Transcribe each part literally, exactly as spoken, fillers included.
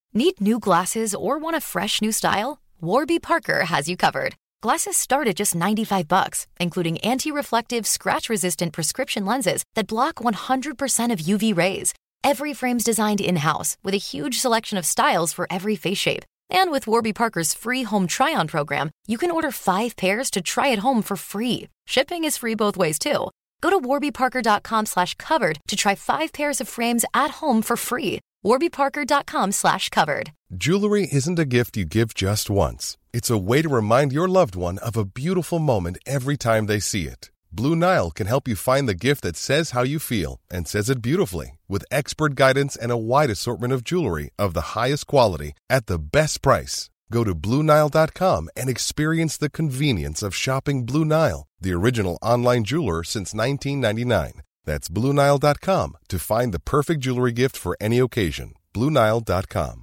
Need new glasses or want a fresh new style? Warby Parker has you covered. Glasses start at just ninety-five bucks, including anti-reflective, scratch-resistant prescription lenses that block one hundred percent of U V rays. Every frame's designed in-house with a huge selection of styles for every face shape. And with Warby Parker's free home try-on program, you can order five pairs to try at home for free. Shipping is free both ways, too. Go to warbyparker.com slash covered to try five pairs of frames at home for free. warbyparker.com slash covered. Jewelry isn't a gift you give just once. It's a way to remind your loved one of a beautiful moment every time they see it. Blue Nile can help you find the gift that says how you feel and says it beautifully, with expert guidance and a wide assortment of jewelry of the highest quality at the best price. Go to Blue Nile dot com and experience the convenience of shopping Blue Nile, the original online jeweler since nineteen ninety-nine. That's Blue Nile dot com to find the perfect jewelry gift for any occasion. Blue Nile dot com.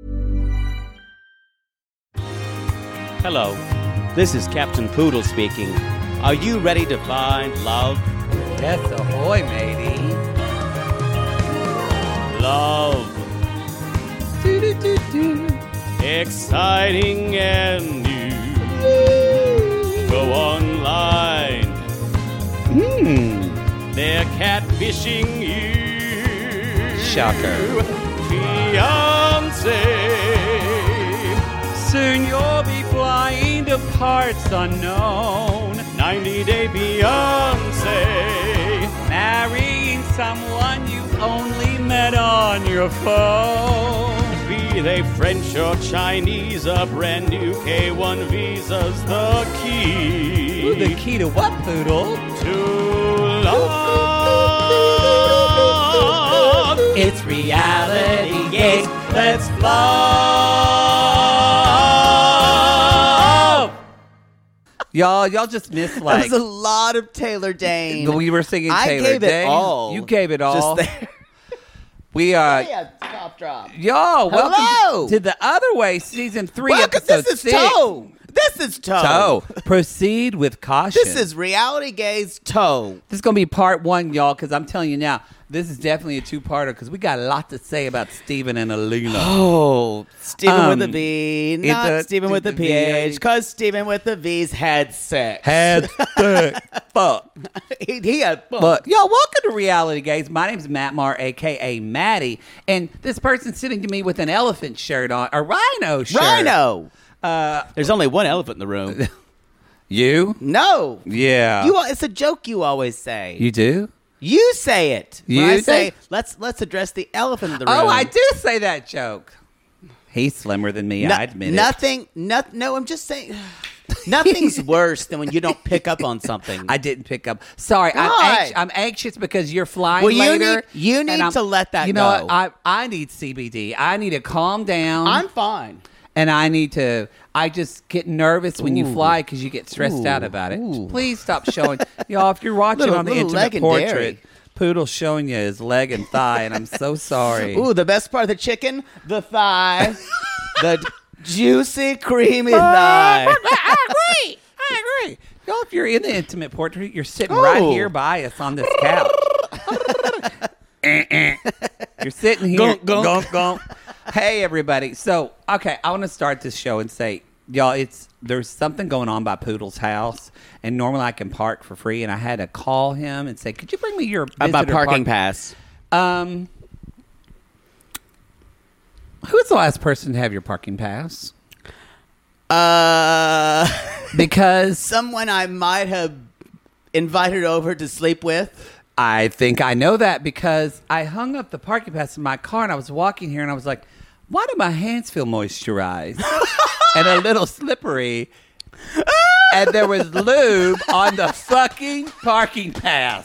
Hello, this is Captain Poodle speaking. Are you ready to find love? Yes, ahoy, matey. Love. Do-do-do-do. Exciting and new. Go online. Hmm. They're catfishing you. Shocker. Fiancé. Soon you'll be flying to parts unknown. ninety-day Beyonce. Marrying someone you only met on your phone. Be they French or Chinese, a brand new K one visa's the key. Ooh, the key to what, Poodle? To love. It's reality gaze. Let's love. Y'all, y'all just missed like That was a lot of Taylor Dane. we were singing I Taylor gave it Dane. all. You gave it all. Just there. We are. Yeah, top drop. Y'all, welcome Hello. to The Other Way, season three, Welcome. episode This is six. Toe. This is Toe. Toe. Proceed with caution. This is Reality Gaze Toe. This is going to be part one, y'all, because I'm telling you now, this is definitely a two-parter because we got a lot to say about Stephen and Alina. Oh, Stephen Um, with a V, it's not a- Stephen with a V. P H, because Stephen with the V's had sex. Had sex. Fuck. he, he had fun. But y'all, welcome to Reality Gaze. My name's Matt Marr, a k a. Maddie, and this person's sitting to me with an elephant shirt on, a rhino shirt. Rhino. Uh, There's only one elephant in the room. you? No. Yeah. You. It's a joke you always say. You do? You say it. When You I say- say, let's let's address the elephant in the room. Oh, I do say that joke. He's slimmer than me, No- I admit nothing, no, no, I'm just saying, nothing's worse than when you don't pick up on something. it. I didn't pick up. Sorry, I'm, Why? anx- I'm anxious because you're flying Well, you later. need- you and need I'm- to let that You know go. what? I, I need C B D. I need to calm down. I'm fine. and I need to. I just get nervous when you Ooh. fly because you get stressed Ooh. out about it. Ooh. Please stop showing. Y'all, if you're watching Little- on the little intimate legendary. portrait, Poodle's showing you his leg and thigh, and I'm so sorry. Ooh, the best part of the chicken, the thigh, the juicy, creamy thigh. I agree. I agree. Y'all, if you're in the intimate portrait, you're sitting right Ooh. here by us on this couch. Eh, eh. You're sitting here. Gunk, gunk. Gunk, gunk. Hey, everybody. So, okay, I want to start this show and say, y'all, it's there's something going on by Poodle's house, and normally I can park for free, and I had to call him and say, could you bring me your About visitor parking park- pass. Um, who's the last person to have your parking pass? Uh, Because someone I might have invited over to sleep with. I think I know that because I hung up the parking pass in my car and I was walking here and I was like, why do my hands feel moisturized and a little slippery? And there was lube on the fucking parking pass.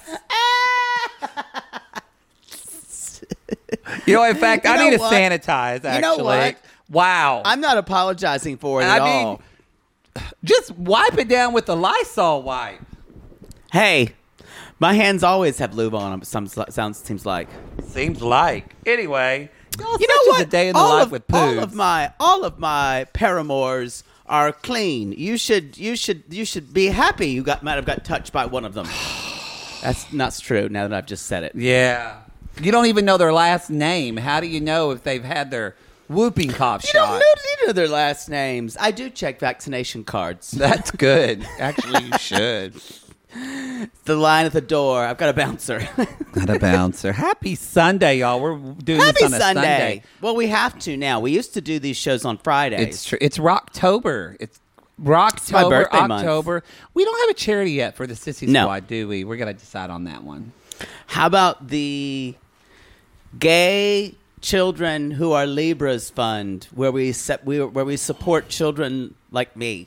You know, in fact, You I know need to what? sanitize, actually. You know what? Wow. I'm not apologizing for it And at I mean, all. just wipe it down with the Lysol wipe. Hey, my hands always have lube on them. Some sounds seems like. Seems like. Anyway, y'all, You such know is what? a day in the all life of, with all Poobs. of my all of my paramours are clean. You should you should you should be happy. You got might have got touched by one of them. That's not true. Now that I've just said it. Yeah. You don't even know their last name. How do you know if they've had their Whooping cough You shot. don't know, you know their last names. I do check vaccination cards. That's good. Actually, you should. The line at the door. I've got a bouncer. Not a bouncer. Happy Sunday, y'all. We're doing Happy this on a Sunday. Sunday. Well, we have to now. We used to do these shows on Fridays. It's true. It's Rocktober. It's Rocktober. my birthday month. October. We don't have a charity yet for the Sissy No. Squad, do we? We're gonna decide on that one. How about the Gay Children Who Are Libras Fund, where we set, we, where we support children like me?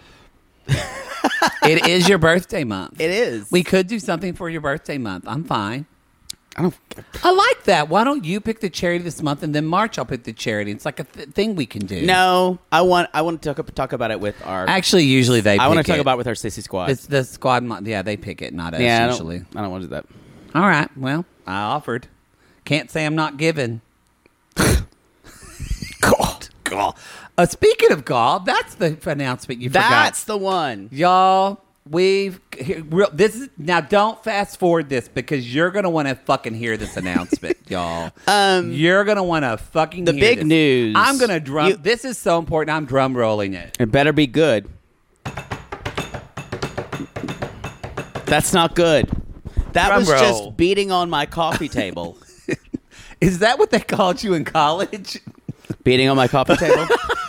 It is your birthday month. It is. We could do something for your birthday month. I'm fine. I don't. I like that. Why don't you pick the charity this month, and then March I'll pick the charity. It's like a th- thing we can do. No, I want. I want to talk, talk about it with our. Actually, usually they. I want to talk about it with our Sissy Squad. It's the squad. Mo- yeah, they pick it, not us. yeah, I usually. don't, I don't want to do that. All right. Well, I offered. Can't say I'm not giving. God, God. Uh, speaking of golf, that's the announcement you That's forgot. the one. Y'all, we've here, real, this is now. Don't fast forward this because you're gonna want to fucking hear this announcement, y'all. Um, you're gonna want to fucking the hear big this. news. I'm gonna drum. You- this is so important. I'm drum rolling it. It better be good. That's not good. That Drum was roll. just beating on my coffee table. Is that what they called you in college? Beating on my coffee table.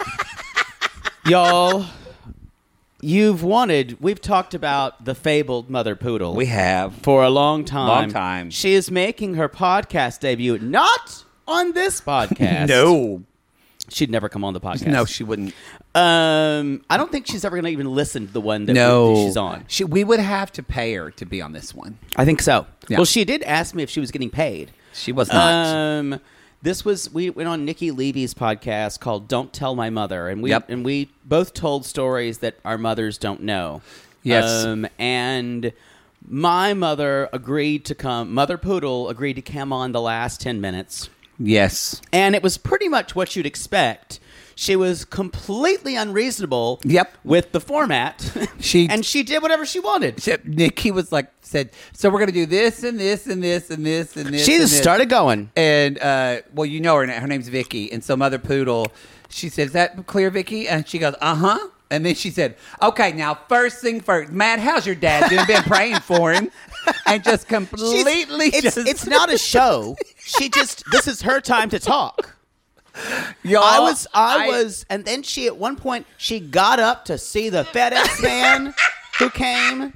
Y'all, you've wanted, we've talked about the fabled Mother Poodle. We have. For a long time. Long time. She is making her podcast debut, not on this podcast. No. She'd never come on the podcast. No, she wouldn't. Um, I don't think she's ever going to even listen to the one that No, we, she's on. She, we would have to pay her to be on this one. I think so. Yeah. Well, she did ask me if she was getting paid. She was not. Um, this was we went on Nikki Levy's podcast called "Don't Tell My Mother," and we Yep. and we both told stories that our mothers don't know. Yes. Um, and my mother agreed to come. Mother Poodle agreed to come on the last ten minutes, Yes. and it was pretty much what you'd expect. She was completely unreasonable. Yep. With the format, She- and she did whatever she wanted. Except Nikki was like, said, so we're going to do this and this and this and this and this. She and just this. started going. And, uh, well, you know her. Her name's Vicky. And so Mother Poodle, she said, is that clear, Vicky? And she goes, uh-huh. And then she said, okay, now first thing first. Matt, how's your dad doing? Been praying for him. And just completely She's- it's, just... it's not a show. She just, this is her time to talk. Y'all, I was, I, was, and then she, at one point, she got up to see the FedEx man who came.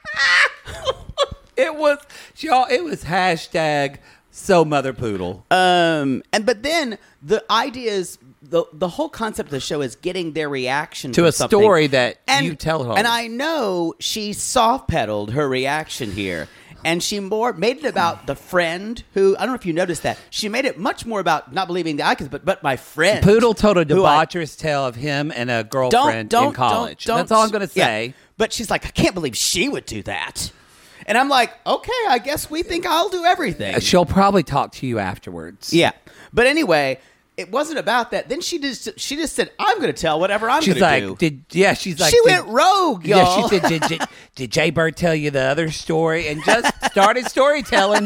It was, y'all, it was hashtag so Mother Poodle. Um, and, but then the idea is, the, the whole concept of the show is getting their reaction To to a something. story that and, you tell her. And I know she soft pedaled her reaction here. And she more made it about the friend who, I don't know if you noticed that. She made it much more about not believing the icons, but, but my friend. Poodle told a who I- debaucherous tale of him and a don't, girlfriend don't, in college. Don't, don't, That's all I'm going to yeah. say. But she's like, I can't believe she would do that. And I'm like, okay, I guess we think I'll do everything. She'll probably talk to you afterwards. Yeah. But anyway, it wasn't about that. Then she just she just said, I'm going to tell whatever I'm She's going to like, do. did yeah? She's like, she did, went rogue, y'all. Yeah, she said, did, did, did Jay Bird tell you the other story? And just started storytelling.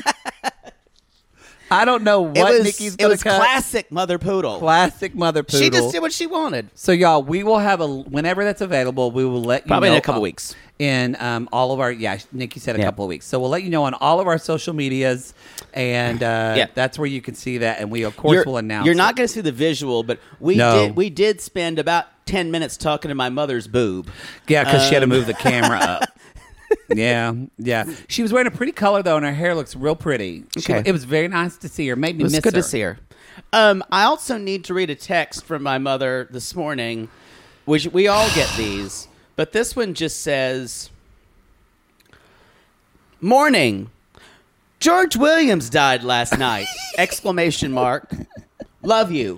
I don't know what it was, Nikki's it going to was cut. classic Mother Poodle. Classic Mother Poodle. She just did what she wanted. So, y'all, we will have a whenever that's available. We will let you Probably know in a couple weeks. In um, all of our yeah, Nikki said a Yeah. couple of weeks. So we'll let you know on all of our social medias, and uh, Yeah. that's where you can see that. And we of course You're, will announce. you're it. not going to see the visual, but we No. did we did spend about ten minutes talking to my mother's boob. Yeah, because she had to Um, move the camera up. Yeah, yeah. She was wearing a pretty color though, and her hair looks real pretty. She, Okay. it was very nice to see her. Made me It was miss good her. to see her. Um, I also need to read a text from my mother this morning, which we all get these, but this one just says, "Morning, George Williams died last night!" Exclamation mark. Love you.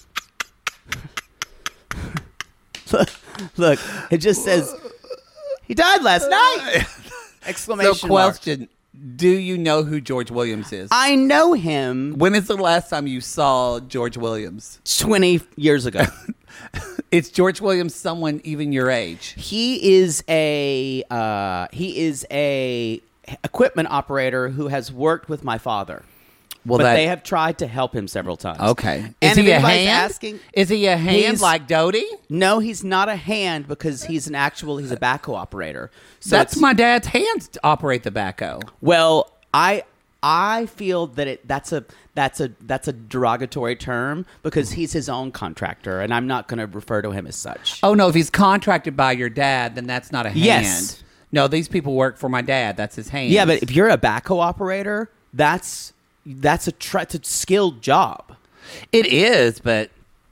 Look, look, it just says he died last night! Exclamation So, mark. question: do you know who George Williams is? I know him When is the last time you saw George Williams? twenty years ago. It's George Williams, someone even your age. He is a uh, he is a equipment operator who has worked with my father. Well, but that- they have tried to help him several times. Okay. Is And he if a anybody's hand? asking, Is he a hand he's- like Dodie? No, he's not a hand because he's an actual. He's a backhoe operator. So That's it's- my dad's hands to operate the backhoe. Well, I I feel that it that's a that's a that's a derogatory term because he's his own contractor, and I'm not going to refer to him as such. Oh, no, if he's contracted by your dad, then that's not a hand. Yes. No, these people work for my dad. That's his hand. Yeah, but if you're a backhoe operator, that's that's a, tr- it's a skilled job. It is, but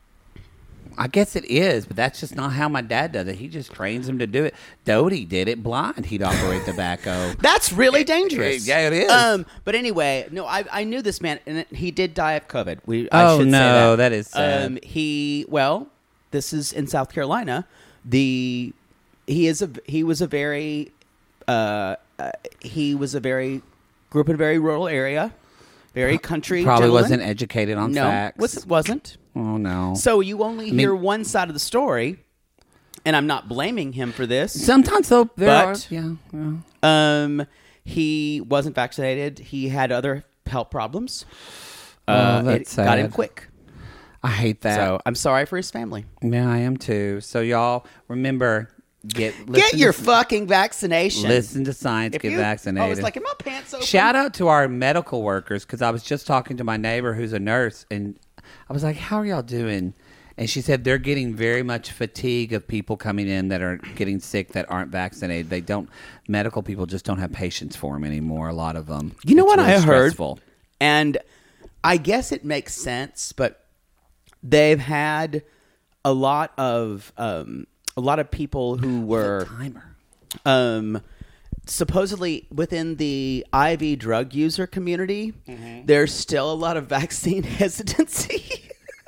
I guess it is, but that's just not how my dad does it. He just trains him to do it. Dodie did it blind. He'd operate the backhoe. That's really dangerous. Yeah, it is. Um, but anyway, no, I, I knew this man, and he did die of COVID. We, I Oh, should say no, that. that is sad. Um, he, well, this is in South Carolina. The he is a he was a very uh, uh he was a very grew up in a very rural area, very country. Probably gentleman. wasn't educated on no, facts. was, wasn't. Oh, no. So you only mean- hear one side of the story, and I'm not blaming him for this. Sometimes, though, there But- are. Yeah, yeah. Um, he wasn't vaccinated. He had other health problems. Oh, Uh, that's it got him sad. quick. I hate that. So I'm sorry for his family. Yeah, I am too. So, y'all, remember, get Get listen your to, fucking vaccination. listen to science, If get you- vaccinated. I was like, "Are my pants open?" Shout out to our medical workers because I was just talking to my neighbor who's a nurse, and I was like, "How are y'all doing?" And she said they're getting very much fatigue of people coming in that are getting sick that aren't vaccinated. They don't. Medical people just don't have patience for them anymore. A lot of them. You know It's what really I heard? stressful. And I guess it makes sense, but they've had a lot of um, a lot of people who were Timer. um, supposedly within the I V drug user community. Mm-hmm. There's still a lot of vaccine hesitancy,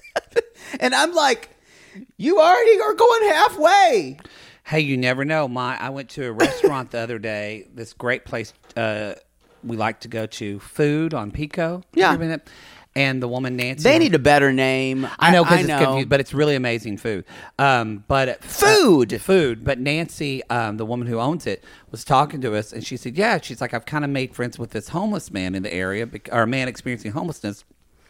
and I'm like, you already are going halfway. Hey, you never know. My I went to a restaurant the other day. This great place uh, we like to go to. Food on Pico. Yeah. You ever been there? And the woman Nancy. They need a better name. I know because I it's know. confused, but it's really amazing food. Um, but uh, Food! food. But Nancy, um, the woman who owns it, was talking to us, and she said, "Yeah, she's like, I've kind of made friends with this homeless man in the area, bec- or a man experiencing homelessness,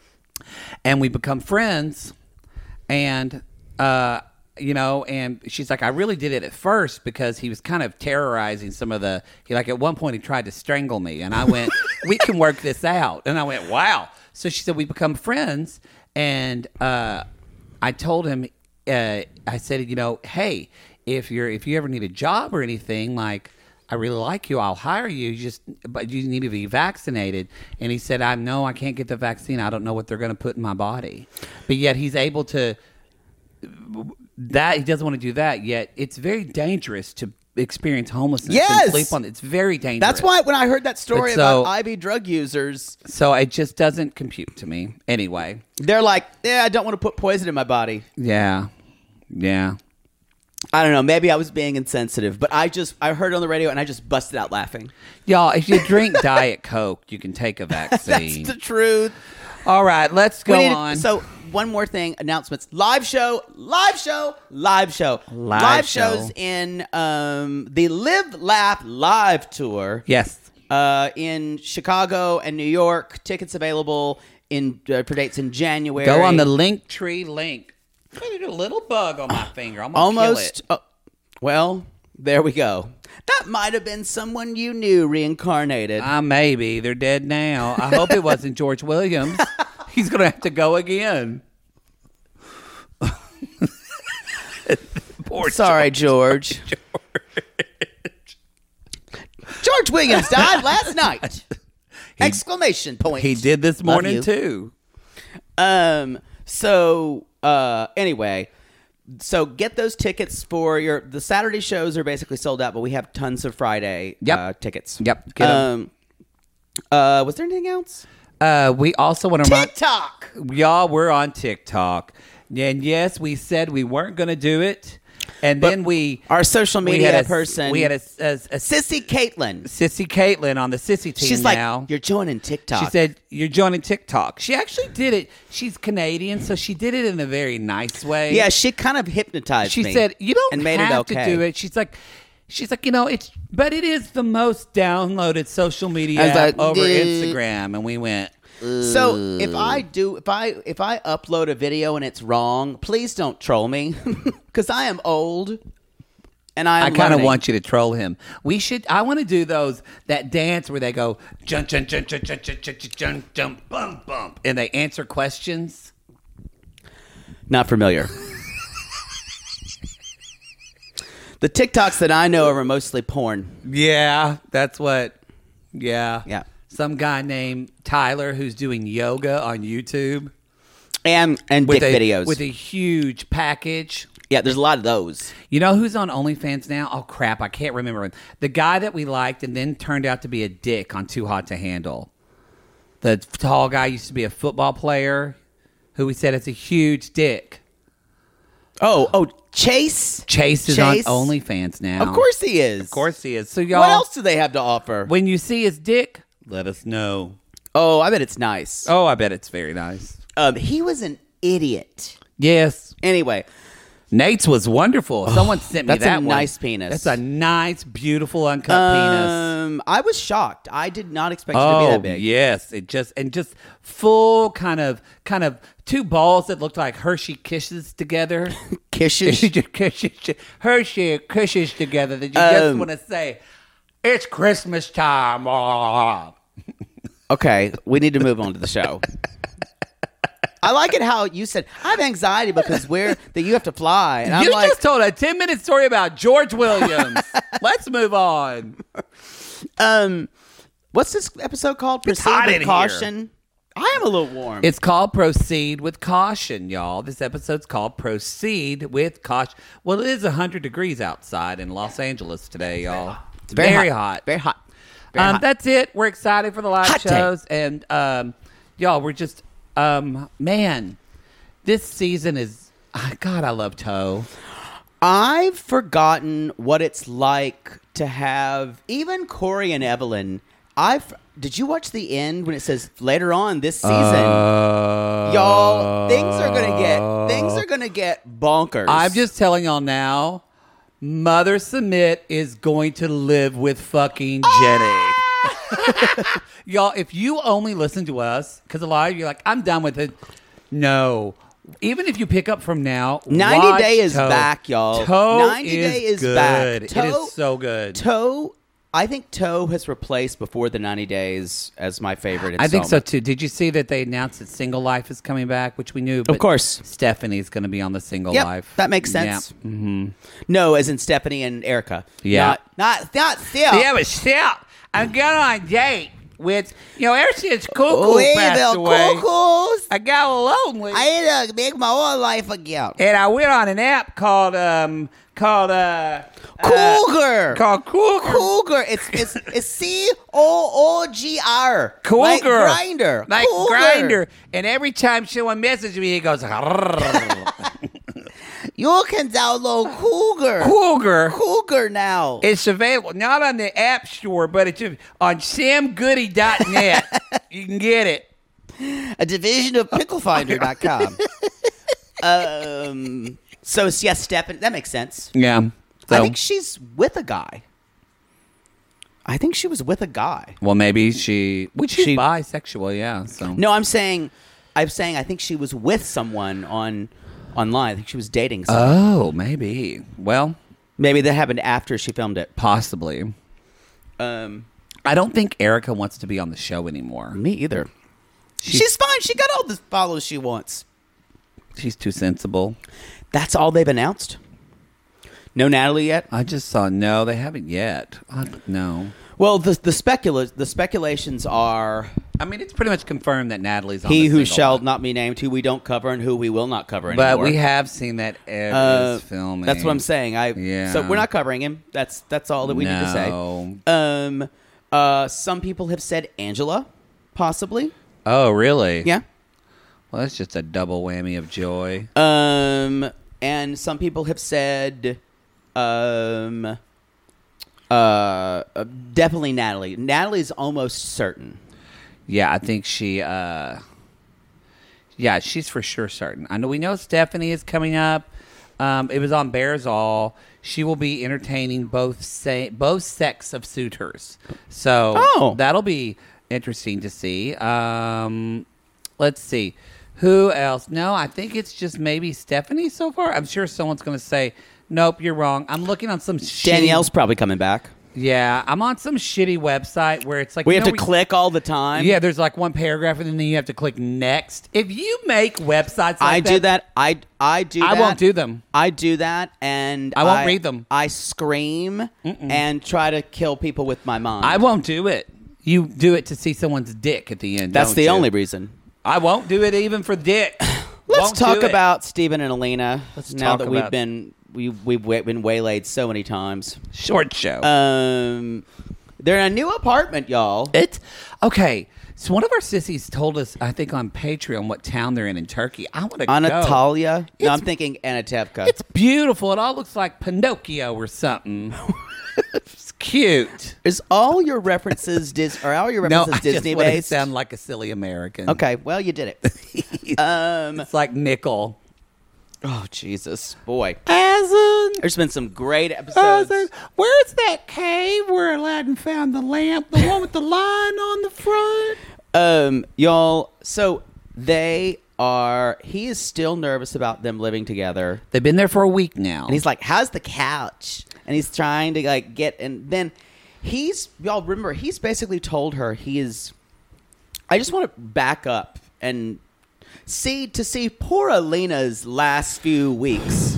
and we become friends, and." Uh, you know, and she's like, I really did it at first because he was kind of terrorizing some of the, he like at one point he tried to strangle me, and I went, we can work this out. And I went, wow. So she said, we become friends. And uh, I told him, uh, I said, you know, hey, if you're, if you ever need a job or anything, like, I really like you, I'll hire you. You just, but you need to be vaccinated. And he said, I know I can't get the vaccine. I don't know what they're going to put in my body. But yet he's able to, that he doesn't want to do that, yet it's very dangerous to experience homelessness Yes! and sleep on it. It's very dangerous. That's why when I heard that story But so- about I V drug users, So it just doesn't compute to me. Anyway, they're like, yeah, I don't want to put poison in my body. yeah, yeah. I don't know. Maybe I was being insensitive, but I just I heard it on the radio and I just busted out laughing. Y'all, if you drink Diet Coke, you can take a That's vaccine. the truth. All right, let's go We need- on. So one more thing, announcements. Live show, live show, live show. Live show. shows in um, the Live Laugh Live Tour. yes. Uh, in Chicago and New York. Tickets available in uh, for dates in January. Go on the Linktree link. There's a little bug on my finger. I'm gonna Almost. kill it. Oh, well, there we go. That might have been someone you knew reincarnated. Uh, maybe. They're dead now. I hope it wasn't George Williams. He's going to have to go again. Poor Sorry, George. George. George Williams died last night. Exclamation point. He did this Love morning, you. too. Um. So, uh. Anyway, so get those tickets for your. The Saturday shows are basically sold out, but we have tons of Friday Yep. uh, tickets. Yep, get 'em. Um. Uh. Was there anything else? Uh, we also want to remind... TikTok. Y'all, we're on TikTok. And yes, we said we weren't going to do it. And But then we... Our social we media had a, person. We had a, a, a Sissy Caitlin. Sissy Caitlin on the Sissy team She's like, now. you're joining TikTok. She said, you're joining TikTok. She actually did it. She's Canadian, so she did it in a very nice way. Yeah, she kind of hypnotized She me. said, you don't and made have it okay. to do it. She's like, she's like, you know, it's, but it is the most downloaded social media I was app like, over "Duh." Instagram. And we went, So if I do, if I if I upload a video and it's wrong, please don't troll me because I am old. And I'm I kind of learning. want you to troll him. We should. I want to do those that dance where they go jump, jump, jump, jump, jump, jump, jump, jump, jump, bump, bump, and they answer questions. Not familiar. The TikToks that I know are mostly porn. Yeah, that's what. Yeah, Yeah. Some guy named Tyler who's doing yoga on YouTube And and with dick a, videos. with a huge package. Yeah, there's a lot of those. You know who's on OnlyFans now? Oh, crap. I can't remember. The guy that we liked and then turned out to be a dick on Too Hot to Handle. The tall guy used to be a football player who we said is a huge dick. Oh, oh, Chase? Chase is Chase? on OnlyFans now. Of course he is. Of course he is. So, y'all, What else do they have to offer? when you see his dick, let us know. Oh, I bet it's nice. Oh, I bet it's very nice. Um, he was an idiot. Yes. Anyway, Nate's was wonderful. Someone sent me that's that a one. nice penis. That's a nice, beautiful, uncut penis. um, I was shocked. I did not expect it to be Oh that big. yes, it just and just full kind of kind of two balls that looked like Hershey kisses together. Kisses. Kisses- Hershey kisses together that you just Um, want to say, "It's Christmas time." Ah. Okay, we need to move on to the show. I like it how you said I have anxiety because we're that you have to fly, and I'm You like, just told a ten minute story about George Williams. Let's move on. um, what's this episode called? It's Proceed hot with in here. caution. I am a little warm. It's called Proceed with Caution, y'all. This episode's called Proceed with Caution. Well, it is one hundred degrees outside in Los Angeles today, y'all. It's very, very, hot. hot. Very hot. Very Um, hot. that's it. We're excited for the live Hot day. shows. And, um, y'all, we're just, um, man, this season is, ah, God, I love Toe. I've forgotten what it's like to have even Corey and Evelyn. I've did you watch the end when it says later on this season, Uh, y'all? Things are gonna get things are gonna get bonkers. I'm just telling y'all now, Mother Submit is going to live with fucking Jenny. Y'all, if you only listen to us, because a lot of you are like, I'm done with it. No. Even if you pick up from now, ninety watch Day is Toe. back, y'all. Toe ninety is Day is good. back. It Toe- is so good. Toe. I think Toe has replaced Before the ninety Days as my favorite. I think so installment. too. Did you see that they announced that Single Life is coming back, which we knew? But course. Stephanie's going to be on the Single Yep, Life. that makes sense. Mm-hmm. No, as in Stephanie and Erica. Yeah. not not, not Steph. Yeah, but still, I'm going on a date with, you know, ever since Cuckoo Wait, passed Bill, away, cuckoos. I got lonely. I need to make my own life again. and I went on an app called, um, called, uh, Cougar. uh, called Cougar. Cougar. It's it's it's C O O G R. Cougar. Like grinder. Like Cougar. Grinder. And every time someone messages me, he goes, You can download Cougar. Cougar. Cougar now. It's available not on the App Store, but it's on sam goody dot net. You can get it. A division of pickle finder dot com. um. So yes, Stephanie. That makes sense. Yeah. I think she's with a guy. I think she was with a guy. Well, maybe she, which she's She- bisexual, yeah. So No, I'm saying, I'm saying, I think she was with someone on online. I think she was dating someone. Oh, maybe. Well, Maybe that happened after she filmed it. possibly. Um, I don't think Erica wants to be on the show anymore. me either. She's- She's fine. She got all the follows she wants. She's too sensible. That's all they've announced. No Natalie yet. I just saw no, they haven't yet. I, no. Well, the the specula- the speculations are I mean, it's pretty much confirmed that Natalie's on he the who single shall one. not be named, who we don't cover, and who we will not cover But anymore. we have seen that Ed Uh, is filming. That's what I'm saying. I Yeah. So we're not covering him. That's that's all that we need to say. No. Um, uh, some people have said Angela, possibly. Oh, really? Yeah. Well, that's just a double whammy of joy. Um, and some people have said, um, uh, uh, definitely Natalie. Natalie's almost certain. Yeah, I think she. uh Yeah, she's for sure certain. I know we know Stephanie is coming up. Um, it was on Bears All. She will be entertaining both sa- both sex of suitors. So Oh. that'll be interesting to see. Um, let's see. Who else? No, I think it's just maybe Stephanie so far. I'm sure someone's going to say, nope, you're wrong. I'm looking on some Danielle's shitty, probably coming back. Yeah, I'm on some shitty website where it's like... We you have know, to click all the time. Yeah, there's like one paragraph and then you have to click next. If you make websites like I that... do that. I, I do I that. won't do them. I do that, and I won't read them. I scream and try to kill people with my mind. I won't do it. You do it to see someone's dick at the end. That's don't the you? only reason. I won't do it even for dick. Let's Won't talk do it. about Stephen and Alina. Let's now talk that we've about- been we we've wa- been waylaid so many times. Short show. Um, they're in a new apartment, y'all. It's okay. So one of our sissies told us, I think on Patreon, what town they're in in Turkey. I want to go. Anatolia. No, It's- I'm thinking Anatevka. It's beautiful. It all looks like Pinocchio or something. It's cute. Is all your references Dis- are all your No, references I just Disney want to based? sound like a silly American. Okay, well you did it. um, It's like Nickel. oh Jesus, boy. Asin. There's been some great episodes. Where's that cave where Aladdin found the lamp? The one with the lion on the front? Um, y'all. So they are. He is still nervous about them living together, They've been there for a week now. and he's like, "How's the couch?" And he's trying to like get, and then he's y'all remember he's basically told her he is. I just want to back up and see to see poor Alina's last few weeks.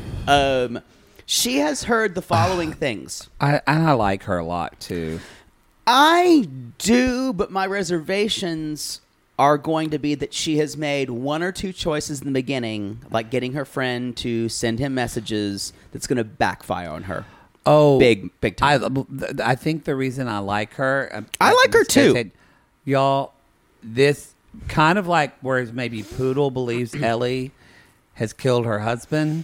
Um, she has heard the following things. I, I like her a lot, too. I do, but my reservations are going to be that she has made one or two choices in the beginning, like getting her friend to send him messages, that's going to backfire on her. Oh, Big, big time. I, I think the reason I like her... uh, I like her, too. said, y'all, this kind of like whereas maybe Poodle believes Ellie has killed her husband,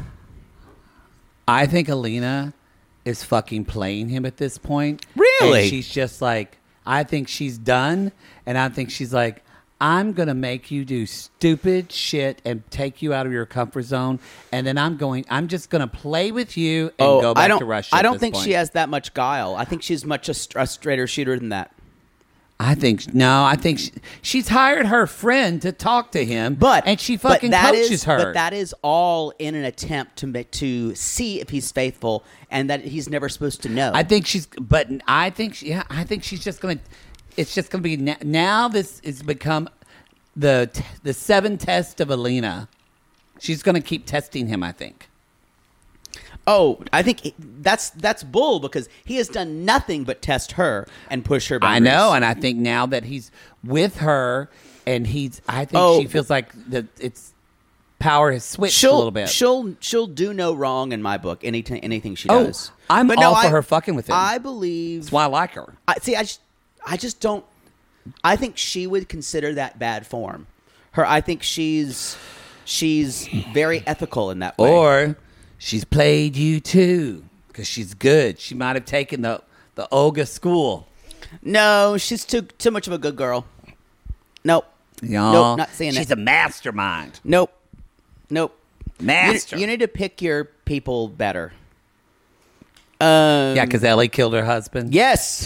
I think Alina is fucking playing him at this point. Really? And she's just like, I think she's done, and I think she's like, I'm going to make you do stupid shit and take you out of your comfort zone, and then I'm going, I'm just going to play with you and oh, go back I don't, to Russia. I at don't this think point. she has that much guile. I think she's much a, st- a straighter shooter than that. I think no. I think she, she's hired her friend to talk to him, But and she but fucking that coaches is- her. But that is all in an attempt to ma- to see if he's faithful, and that he's never supposed to know. I think she's, but I think she, yeah, I think she's just gonna. It's just gonna be now. now this has become the t- the seven test of Alina. She's gonna keep testing him. I think. Oh, I think he- that's that's bull because he has done nothing but test her and push her I boundaries. know, and I think now that he's with her, and he's, I think Oh. she feels like that it's power has switched she'll a little bit. she'll she'll do no wrong in my book. Anything anything she Oh, does, I'm But all for I- her fucking with him. I believe. That's why I like her. I see. I just I just don't. I think she would consider that bad form. Her. I think she's she's very ethical in that way. Or she's played you too because she's good. She might have taken the the Olga school. No, she's too too much of a good girl. Nope. Y'all, Nope, not seeing she's it. a mastermind. Nope. Nope. Master. You, you need to pick your people better. Um, yeah, because Ellie killed her husband. Yes.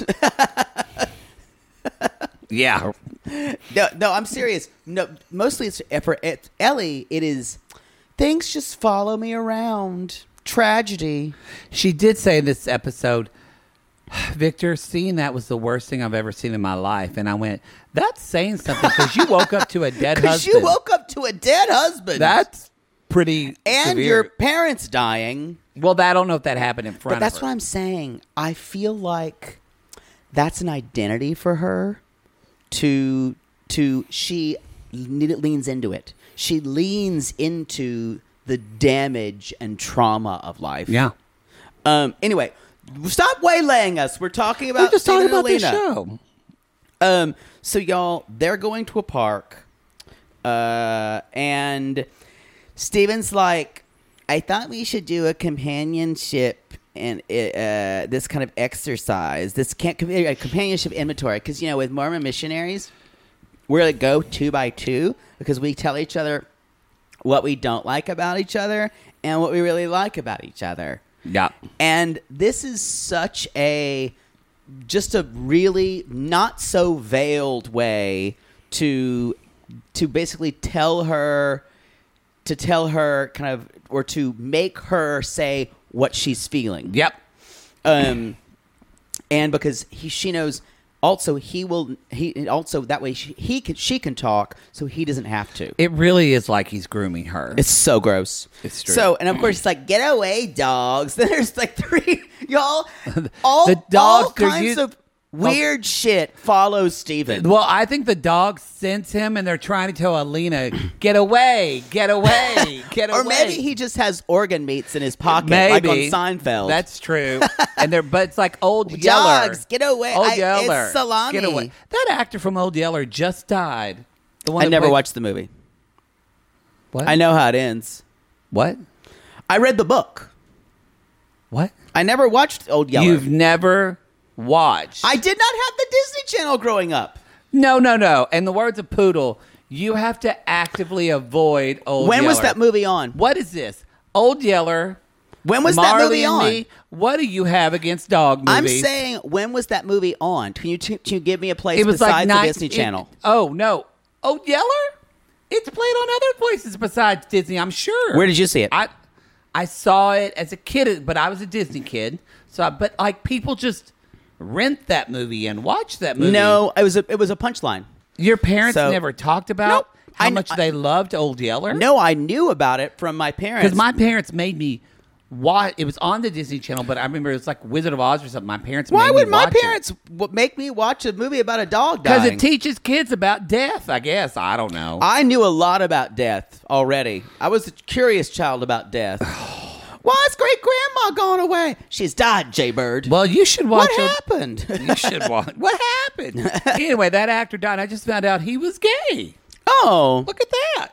Yeah. no, no, I'm serious. No, mostly it's for it's Ellie. It is things just follow me around. Tragedy. She did say in this episode, Victor, seeing that was the worst thing I've ever seen in my life. And I went, that's saying something because you woke up to a dead Because husband. you woke up to a dead husband. That's pretty and severe. your parents dying. Well, I don't know if that happened in front But that's of her. what I'm saying. I feel like that's an identity for her. To to she leans into it. She leans into the damage and trauma of life. Yeah. Um. Anyway, stop waylaying us. We're talking about We're just talking Stephen about and this Alina. show. Um. So y'all, they're going to a park. Uh. And Steven's like, I thought we should do a companionship and uh, this kind of exercise, this can't a companionship inventory, because you know with Mormon missionaries, we're like go two by two because we tell each other what we don't like about each other and what we really like about each other. Yeah. And this is such a just a really not so veiled way to to basically tell her to tell her kind of or to make her say what she's feeling. Yep. Um, and because he she knows. Also, he will. He also that way she, he can she can talk, so he doesn't have to. It really is like he's grooming her. It's so gross. It's true. So, and of course, it's like, get away, dogs. Then there's like three y'all. All The dogs, all they're kinds us- of weird shit follows Steven. Well, I think the dog sense him, and they're trying to tell Alina, "Get away, get away, get away." Or maybe he just has organ meats in his pocket, Maybe. like on Seinfeld. That's true. And they're, but it's like Old Yeller. Dogs, get away. Old I- it's Yeller. salami. Get away. That actor from Old Yeller just died. The one I that never played- watched the movie. What? I know how it ends. What? I read the book. What? I never watched Old Yeller. You've never watched. I did not have the Disney Channel growing up. No, no, no. In the words of Poodle, you have to actively avoid Old When Yeller. was that movie on? What is this? Old Yeller. When was Marley that movie and on? Me. What do you have against dog I'm movies? saying, when was that movie on? Can you, t- can you give me a place it was besides like the nine- Disney it- Channel? Oh, no. Old Yeller? It's played on other places besides Disney, I'm sure. Where did you see it? I I saw it as a kid, but I was a Disney kid. So, I, but like people just rent that movie and watch that movie. No, it was a, it was a punchline. Your parents So- never talked about Nope. how I kn- much I- they loved Old Yeller? No, I knew about it from my parents. Because my parents made me watch. It was on the Disney Channel, but I remember it was like Wizard of Oz or something. My parents Why made would me my watch it. parents w- make me watch a movie about a dog Because dying? it teaches kids about death, I guess. I don't know. I knew a lot about death already. I was a curious child about death. Why is great grandma gone away? She's died, Jay Bird. well, you should watch what a- happened? You should watch. What happened? Anyway, that actor died. I just found out he was gay. oh, Look at that.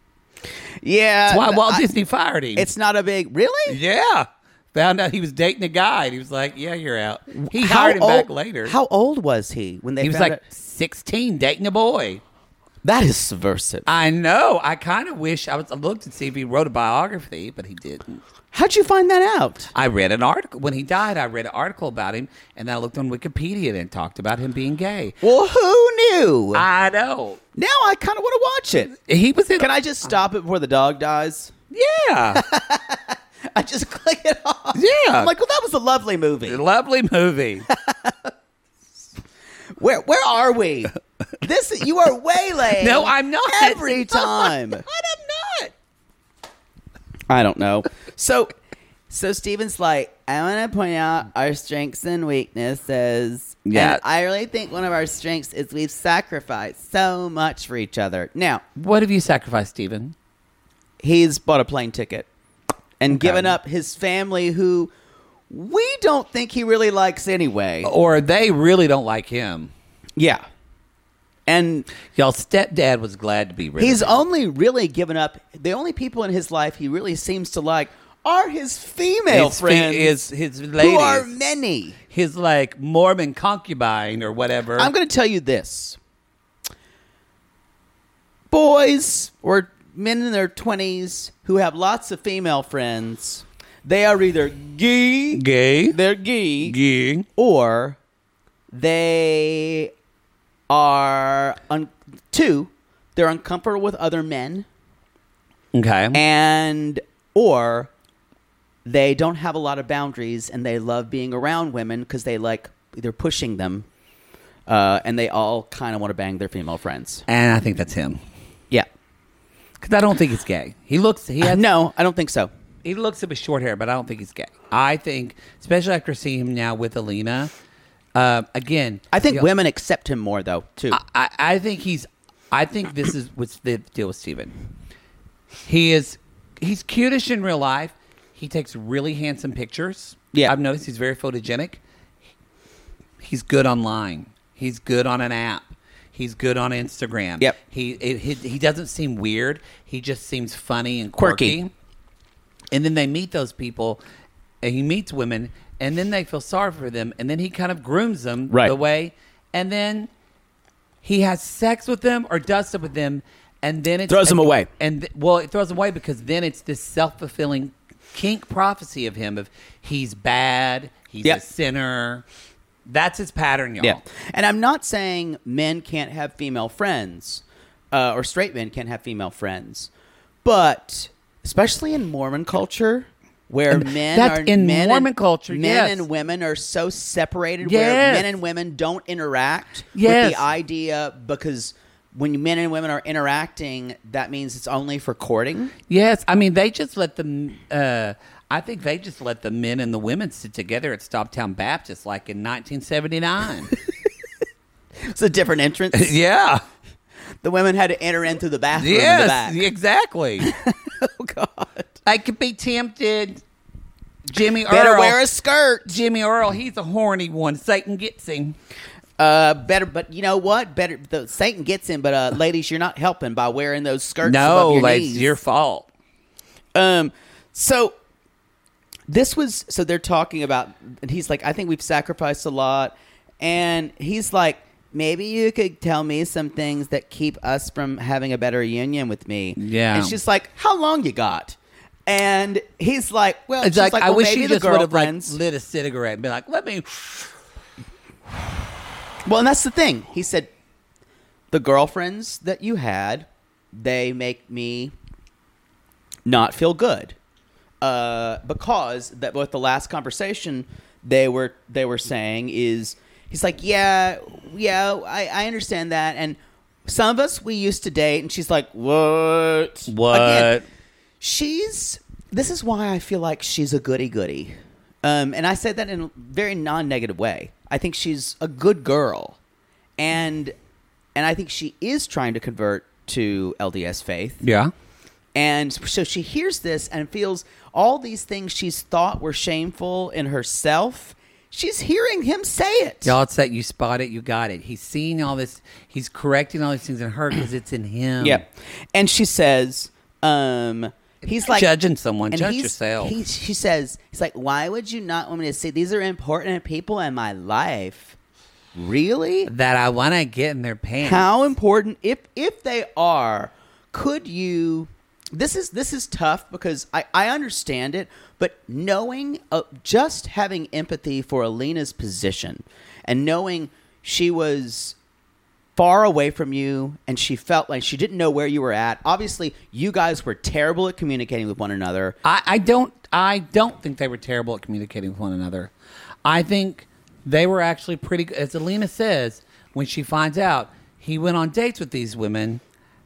yeah. That's why Walt I- Disney fired him. It's not a big really. yeah. Found out he was dating a guy, and he was like, "Yeah, you're out." He How hired him old, back later. How old was he when they? he was found like out- sixteen, dating a boy. that is subversive. I know. I kind of wish I was. I looked to see if he wrote a biography, but he didn't. How'd you find that out? I read an article when he died. I read an article about him, and then I looked on Wikipedia and it talked about him being gay. Well, who knew? I know. now I kind of want to watch it. He was in. Can I just stop it before the dog dies? Yeah. I just click it off. Yeah. I'm like, well, that was a lovely movie. Lovely movie. Where where are we? This you are waylaying. No, I'm not. Every time. What? I'm not. I don't know. So, so Steven's like, I want to point out our strengths and weaknesses. Yeah. And I really think one of our strengths is we've sacrificed so much for each other. Now, What have you sacrificed, Stephen? he's bought a plane ticket and Okay. given up his family, who we don't think he really likes anyway. Or they really don't like him. Yeah. And Y'all stepdad was glad to be rid he's of him. only really given up. The only people in his life he really seems to like are his female his, friends, his, his ladies. who are many. His like Mormon concubine or whatever. I'm going to tell you this. Boys or men in their twenties who have lots of female friends, they are either gay, gay. they're gay, Gay. or they are, un- two, they're uncomfortable with other men, Okay. and, or they don't have a lot of boundaries and they love being around women because they like either pushing them, uh, and they all kind of want to bang their female friends. And I think that's him. Yeah. Because I don't think he's gay. He looks. He has. No, I don't think so. He looks a bit short hair, but I don't think he's gay. I think, especially after seeing him now with Alina. Uh, again, I think you know, women accept him more, though, too. I, I, I think he's. I think this is what's the deal with Steven. He is. He's cutish in real life. He takes really handsome pictures. Yeah. I've noticed he's very photogenic. He's good online. He's good on an app. He's good on Instagram. Yep. He it, he he doesn't seem weird. He just seems funny and quirky. Quirky. And then they meet those people, and he meets women, and then they feel sorry for them, and then he kind of grooms them Right. the way, and then he has sex with them or does stuff with them, and then it Throws them away. And th- well, it throws them away because then it's this self fulfilling kink prophecy of him of he's bad, he's Yep. a sinner. That's his pattern, y'all. Yeah. And I'm not saying men can't have female friends, uh, or straight men can't have female friends, but especially in Mormon culture, where And men that's are in men Mormon and, culture, men yes. and women are so separated, where Yes. men and women don't interact Yes. with the idea, because when men and women are interacting, that means it's only for courting. Yes, I mean they just let them. Uh, I think they just let the men and the women sit together at Stoptown Baptist, like in nineteen seventy-nine. It's a different entrance. Yeah. The women had to enter in through the bathroom in the Yes. back. Exactly. Oh God! I could be tempted. Jimmy Better Earl. wear a skirt. Jimmy Earl. He's a horny one. Satan gets him. Uh, better, but you know what? Better, the Satan gets him. But uh, ladies, you're not helping by wearing those skirts No, above your like, knees. it's your fault. Um, so this was so they're talking about, and he's like, I think we've sacrificed a lot, and he's like, maybe you could tell me some things that keep us from having a better union with me. Yeah. And she's like, how long you got? And he's like, well, It's she's like, like, I well, wish maybe you the just would have like girlfriends. lit a cigarette and be like, let me. Well, and that's the thing. He said, the girlfriends that you had, they make me not feel good. Uh, because that with the last conversation they were they were saying is, he's like, yeah, yeah, I, I understand that. And some of us we used to date, and she's like, what? What? Again, she's, this is why I feel like she's a goody-goody. Um, and I said that in a very non-negative way. I think she's a good girl. And and I think she is trying to convert to L D S faith. Yeah. And so she hears this and feels all these things she's thought were shameful in herself. She's hearing him say it. Y'all, it's that you spot it, you got it. He's seeing all this. He's correcting all these things in her because it's in him. Yep. And she says, um, he's like judging someone. and Judge he's- yourself. He, she says, he's like, why would you not want me to see? These are important people in my life. Really? that I want to get in their pants. How important, if if they are, could you? This is this is tough because I, I understand it, but knowing, uh, just having empathy for Alina's position and knowing she was far away from you and she felt like she didn't know where you were at. Obviously, you guys were terrible at communicating with one another. I, I don't. I don't think they were terrible at communicating with one another. I think they were actually pretty good. As Alina says, when she finds out he went on dates with these women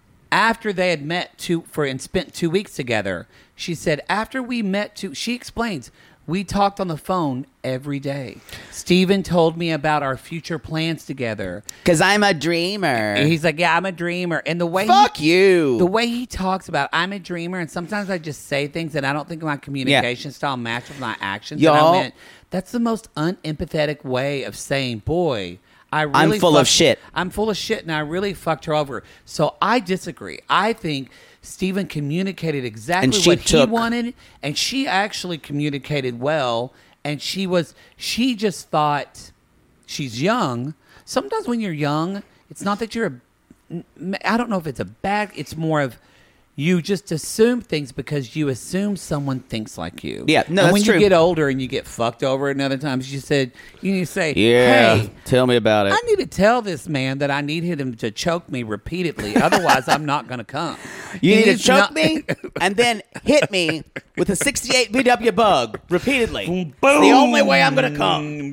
after they had met two for and spent two weeks together. She said, after we met two, she explains, we talked on the phone every day. Steven told me about our future plans together. Because I'm a dreamer. And he's like, yeah, I'm a dreamer. And the way Fuck he, you. the way he talks about, I'm a dreamer, and sometimes I just say things that I don't think my communication style match with my actions. And I Y'all- went, that's the most unempathetic way of saying, boy, I really I'm full of fucked- shit. I'm full of shit, and I really fucked her over. So I disagree. I think Steven communicated exactly And she what took- he wanted, and she actually communicated well, and she was, she just thought, she's young. Sometimes when you're young, it's not that you're a, I don't know if it's a bad, it's more of you just assume things because you assume someone thinks like you. Yeah, no, and that's when true. you get older and you get fucked over, and other times you said, you need to say, Yeah. hey, Tell me about it. I need to tell this man that I need him to choke me repeatedly. Otherwise, I'm not going to come. You He need to needs choke not- me and then hit me with a sixty-eight V W bug repeatedly. It's the only way I'm going to come.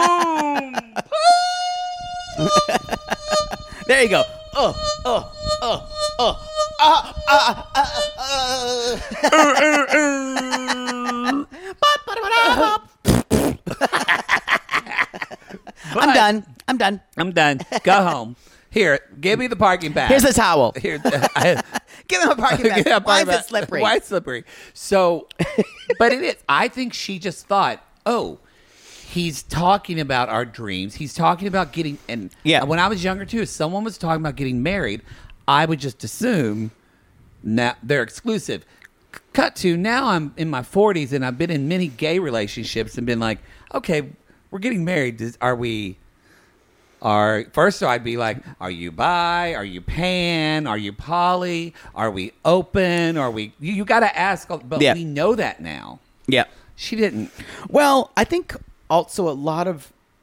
Boom. There you go. Oh, oh, oh, oh. Ah, ah, ah, ah. I'm done. I'm done. I'm done. Go home. Here, give me the parking pass. Here's a towel. Here, I, Give him a parking bag. Yeah, Why is parking it slippery? Why it's slippery? So, but it is. I think she just thought, oh, he's talking about our dreams. He's talking about getting. And Yeah. when I was younger too, if someone was talking about getting married, I would just assume now they're exclusive. Cut to now, I'm in my forties and I've been in many gay relationships and been like, okay, we're getting married. Does, are we? Are first, so I'd be like, are you bi? Are you pan? Are you poly? Are we open? Are we? You, you got to ask, but Yeah. we know that now. Yeah. She didn't. Well, I think also a lot of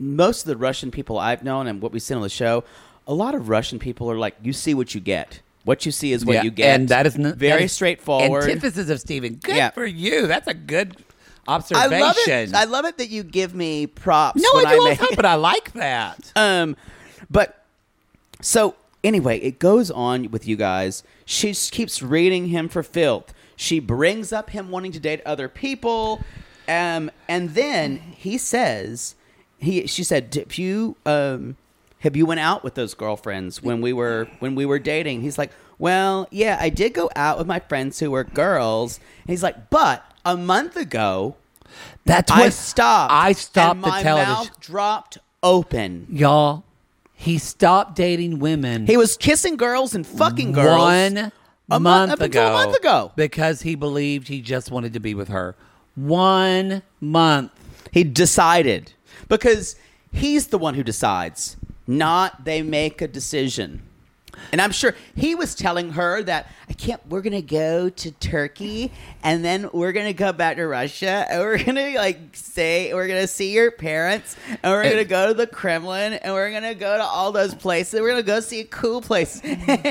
most of the Russian people I've known and what we've seen on the show, a lot of Russian people are like, you see what you get. What you see is what Yeah, you get. and that is n- very that is straightforward. Antithesis of Steven. Good Yeah. for you. That's a good I observation. love it. I love it that you give me props. no, when I do all the make time, but I like that. Um, but so anyway, it goes on with you guys. She s- keeps reading him for filth. She brings up him wanting to date other people, um, and then he says, he she said, "If you um, have you went out with those girlfriends when we were when we were dating?" He's like, "Well, yeah, I did go out with my friends who were girls." And he's like, "But a month ago, That's what I stopped. I stopped and the my television. mouth dropped open." Y'all, he stopped dating women. He was kissing girls and fucking girls one a month month, up ago. until a month ago. because he believed he just wanted to be with her. One month. He decided because he's the one who decides, not they make a decision. And I'm sure he was telling her that I can't. We're gonna go to Turkey, and then we're gonna go back to Russia, and we're gonna like say we're gonna see your parents, and we're gonna go to the Kremlin, and we're gonna go to all those places. We're gonna go see cool places.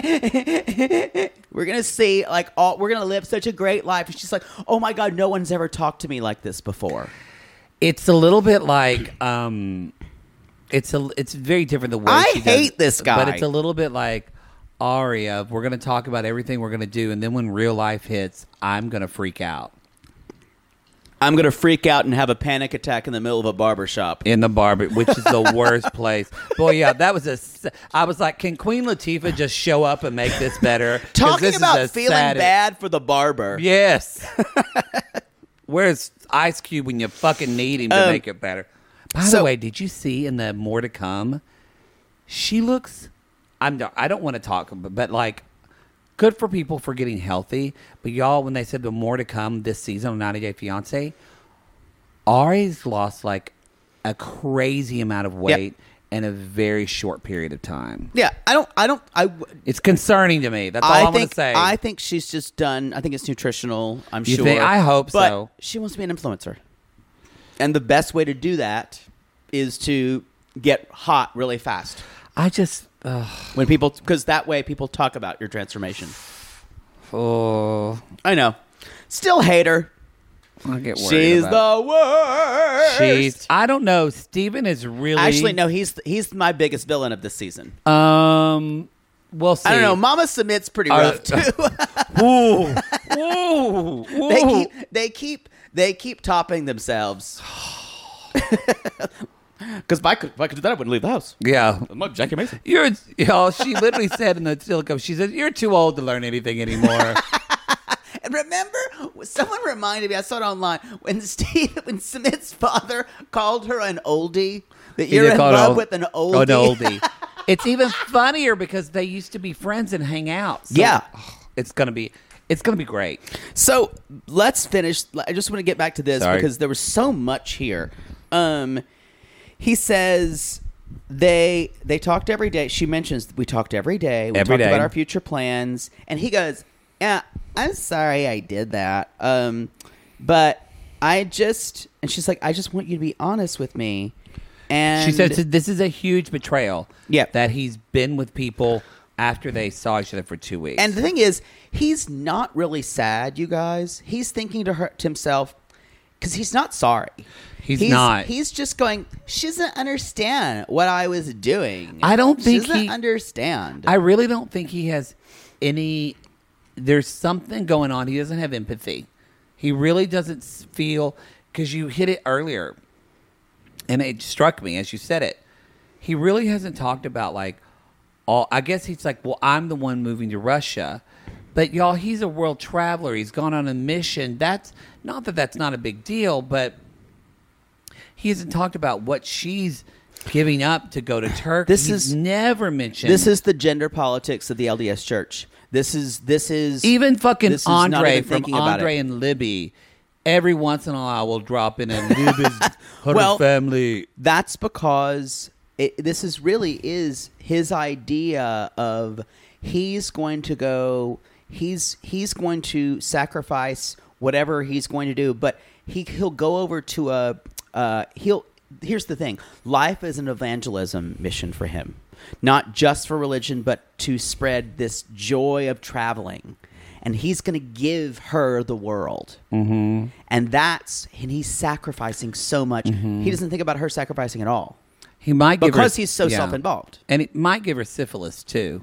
We're gonna see like all. We're gonna live such a great life. And she's like, oh my god, no one's ever talked to me like this before. It's a little bit like um it's a it's very different the way I she does hate it, this guy. But it's a little bit like Aria, we're going to talk about everything we're going to do, and then when real life hits, I'm going to freak out. I'm going to freak out and have a panic attack in the middle of a barber shop. In the barber, which is the worst place. Boy, yeah, that was a... s- I was like, can Queen Latifah just show up and make this better? 'Cause Talking this is about a feeling sad- bad for the barber. Yes. Where's Ice Cube when you fucking need him to Um, make it better? By so- the way, did you see in the More to Come? She looks... I'm. I don't want to talk, but, but like, good for people for getting healthy. But y'all, when they said the More to Come this season on ninety Day Fiancé, Ari's lost like a crazy amount of weight in a very short period of time. Yeah, I don't. I don't. I. It's concerning to me. That's all I I'm going think. to say. I think she's just done. I think it's nutritional. I'm You sure. think- I hope but so. She wants to be an influencer, and the best way to do that is to get hot really fast. I just. Ugh. When people, because that way people talk about your transformation. Oh, I know. Still hate her. I get worried. She's about the worst. She's. I don't know. Steven is really. Actually, no. He's he's my biggest villain of this season. Um. We'll see. I don't know. Mama Submit's pretty Uh, rough too. Ooh. Ooh. Ooh. they keep they keep they keep topping themselves. Because if I could if I could do that, I wouldn't leave the house. Yeah. I'm like Jackie Mason. You're. Y'all. She literally said in the Silicon. She said, "You're too old to learn anything anymore." And remember, someone reminded me. I saw it online when Steve, when Submit's father called her an oldie. That He you're did in call it love old- with an oldie. Oh, an oldie. It's even funnier because they used to be friends and hang out. So, Yeah. oh, it's gonna be. It's gonna be great. So let's finish. I just want to get back to this Sorry. because there was so much here. Um, he says they they talked every day. She mentions we talked every day. We Every talked day. about our future plans, and he goes, "Yeah, I'm sorry I did that. Um, but I just..." And she's like, "I just want you to be honest with me." And She said this is a huge betrayal. Yeah. That he's been with people after they saw each other for two weeks. And the thing is, he's not really sad, you guys. He's thinking to, her, to himself, because he's not sorry. He's not. He's just going, she doesn't understand what I was doing. I don't think She doesn't he- understand. I really don't think he has any. There's something going on. He doesn't have empathy. He really doesn't s- feel, because you hit it earlier, and it struck me as you said it. He really hasn't talked about like all. I guess he's like, well, I'm the one moving to Russia, but y'all, he's a world traveler. He's gone on a mission. That's not that that's not a big deal, but he hasn't talked about what she's giving up to go to Turkey. This He's is- never mentioned. This is the gender politics of the L D S Church. This is this is Even fucking this is not Andre even from thinking about Andre it. and Libby. Every once in a while, will drop in and Libby's her Well, family. That's because it, this is really is his idea of he's going to go. He's he's going to sacrifice whatever he's going to do, but he he'll go over to a uh, he'll here's the thing: life is an evangelism mission for him, not just for religion, but to spread this joy of traveling. And he's going to give her the world, mm-hmm. and that's and he's sacrificing so much. Mm-hmm. He doesn't think about her sacrificing at all. He might give because her, he's so yeah. self-involved, and it might give her syphilis too.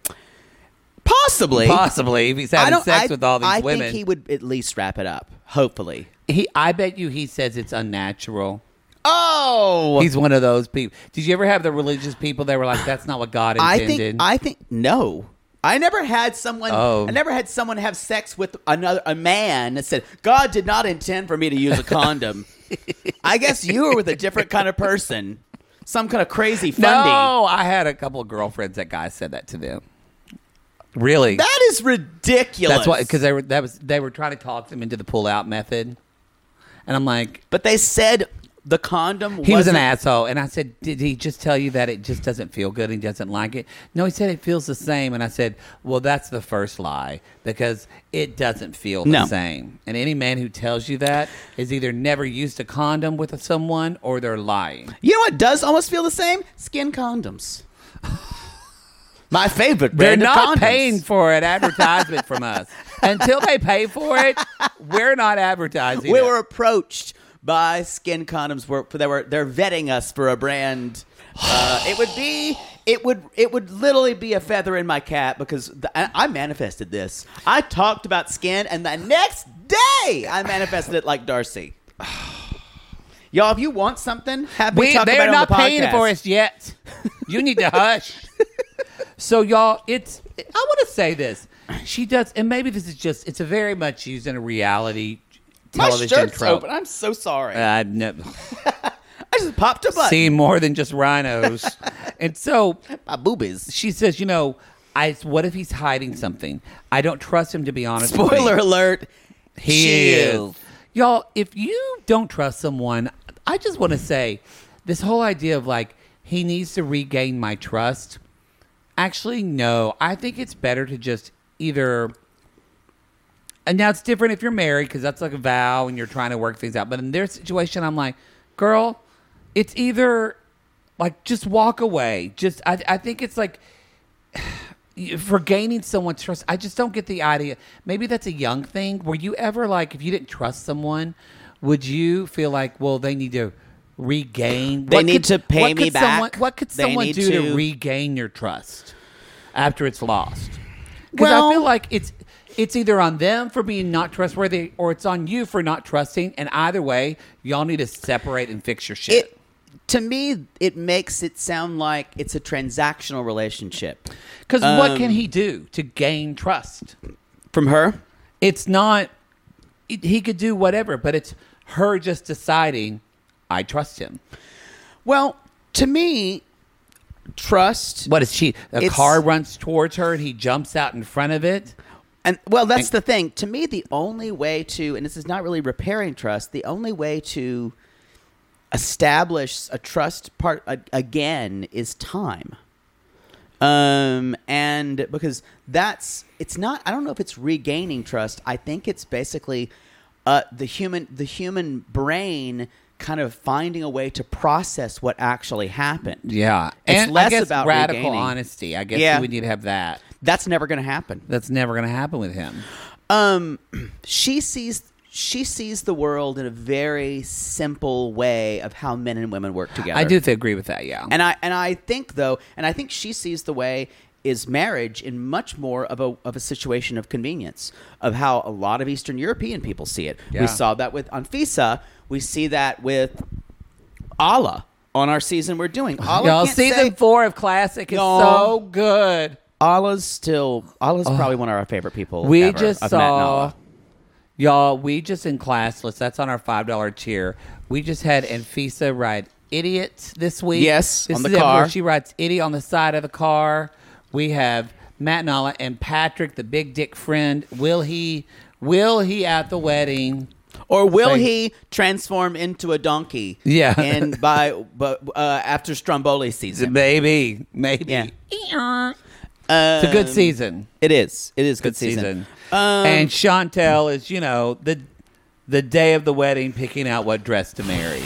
Possibly, possibly if he's having sex I, with all these I women. I think he would at least wrap it up. Hopefully, he. I bet you he says it's unnatural. Oh, he's one of those people. Did you ever have the religious people that were like, "That's not what God intended"? I think. I think no. I never had someone. Oh. I never had someone have sex with another a man that said, "God did not intend for me to use a condom." I guess you were with a different kind of person, some kind of crazy funding. No, I had a couple of girlfriends that guys said that to them. Really, that is ridiculous. That's why, because they were that was they were trying to talk them into the pull out method, and I'm like, but they said. The condom He was an wasn't- asshole. And I said, did he just tell you that it just doesn't feel good and he doesn't like it? No, he said it feels the same. And I said, well, that's the first lie because it doesn't feel the No. same. And any man who tells you that is either never used a condom with someone or they're lying. You know what does almost feel the same? Skin condoms. My favorite They're brand of not condoms. paying for an advertisement from us. Until they pay for it, we're not advertising We it. were approached by skin condoms. Were they were they're vetting us for a brand. Uh, it would be it would it would literally be a feather in my cap because the, I, I manifested this. I talked about skin, and the next day I manifested it like Darcy. Y'all, if you want something, have me We, talk they're about it not on the paying podcast. for us yet. You need to hush. So, y'all, it's. I want to say this. She does, and maybe this is just. It's a very much used in a reality My television shirt's trope. open. I'm so sorry. I've never I just popped a button. seen more than just rhinos, and so My boobies. she says, you know, I. What if he's hiding something? I don't trust him to be honest. with me. Spoiler alert. He she is. Y'all, if you don't trust someone, I just want to say this whole idea of like, he needs to regain my trust. Actually, no. I think it's better to just either. And now it's different if you're married because that's like a vow and you're trying to work things out. But in their situation, I'm like, girl, it's either like just walk away. Just I, I think it's like. For gaining someone's trust, I just don't get the idea. Maybe that's a young thing. Were you ever like, if you didn't trust someone, would you feel like, well, they need to regain? They what need could- to pay what me could back. Someone, what could They someone need do to, to- regain your trust after it's lost? Because Well- I feel like it's it's either on them for being not trustworthy, or it's on you for not trusting. And either way, y'all need to separate and fix your shit. It, to me, it makes it sound like it's a transactional relationship. Because what um, can he do to gain trust? From her? It's not, it- he could do whatever, but it's her just deciding, I trust him. Well, to me, trust. What is she? A It's- car runs towards her and he jumps out in front of it. And well, that's the thing. To me, the only way to, and this is not really repairing trust, the only way to establish a trust part a, again is time. Um, and because that's, it's not, I don't know if it's regaining trust. I think it's basically uh, the human, the human brain kind of finding a way to process what actually happened. Yeah. It's and less I guess about radical regaining. honesty. I guess Yeah. we need to have that. That's never going to happen. That's never going to happen with him. Um, she sees she sees the world in a very simple way of how men and women work together. I do th- agree with that, yeah. and I and I think though, and I think she sees the way is marriage in much more of a of a situation of convenience of how a lot of Eastern European people see it. Yeah. We saw that with Anfisa. We see that with Allah on our season we're doing. Allah Y'all, can't season say, four of Classic is Y'all. so good. Allah's still Allah's probably one of our favorite people. We ever. just I've met in saw, Allah. y'all, we just in Classless, that's on our five dollar tier. We just had Anfisa ride Idiot this week. Yes, this on the is it, car. where she rides Idiot on the side of the car. We have Matt Nala and Patrick, the big dick friend. Will he, will he at the wedding? Or will Like- he transform into a donkey? Yeah. And by but uh, after Stromboli season, Maybe, maybe. Yeah. It's a good season. It is. It is good, Good season. Um, and Chantel is, you know, the the day of the wedding picking out what dress to marry.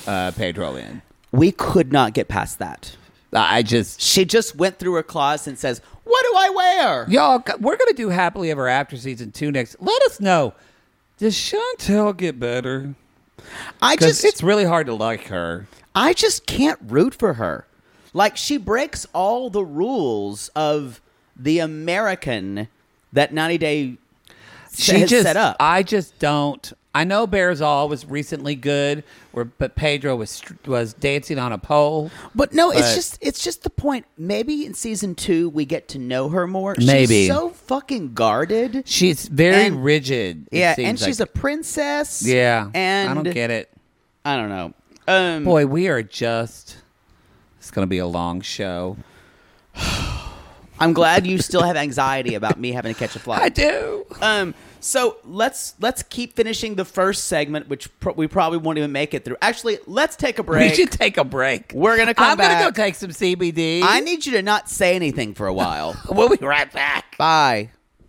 uh, Pedro in. We could not get past that. I just... She just went through her closet and says, what do I wear? Y'all, we're going to do Happily Ever After season two next. Let us know. Does Chantel get better? I just... it's really hard to like her. I just can't root for her. Like, she breaks all the rules of the American that ninety Day She has just, set up. I just don't. I know Bearzall was recently good, where but Pedro was was dancing on a pole. But no, but it's just it's just the point. Maybe in season two we get to know her more. Maybe. She's so fucking guarded. She's very And- rigid. it Yeah, seems and she's like. a princess. yeah. and I don't get it. I don't know. Um, Boy, we are just. It's going to be a long show. I'm glad you still have anxiety about me having to catch a flight. I do. Um, so let's let's keep finishing the first segment, which pro- we probably won't even make it through. Actually, let's take a break. We should take a break. We're gonna come I'm back. gonna go take some C B D. I need you to not say anything for a while. We'll be right back. Bye.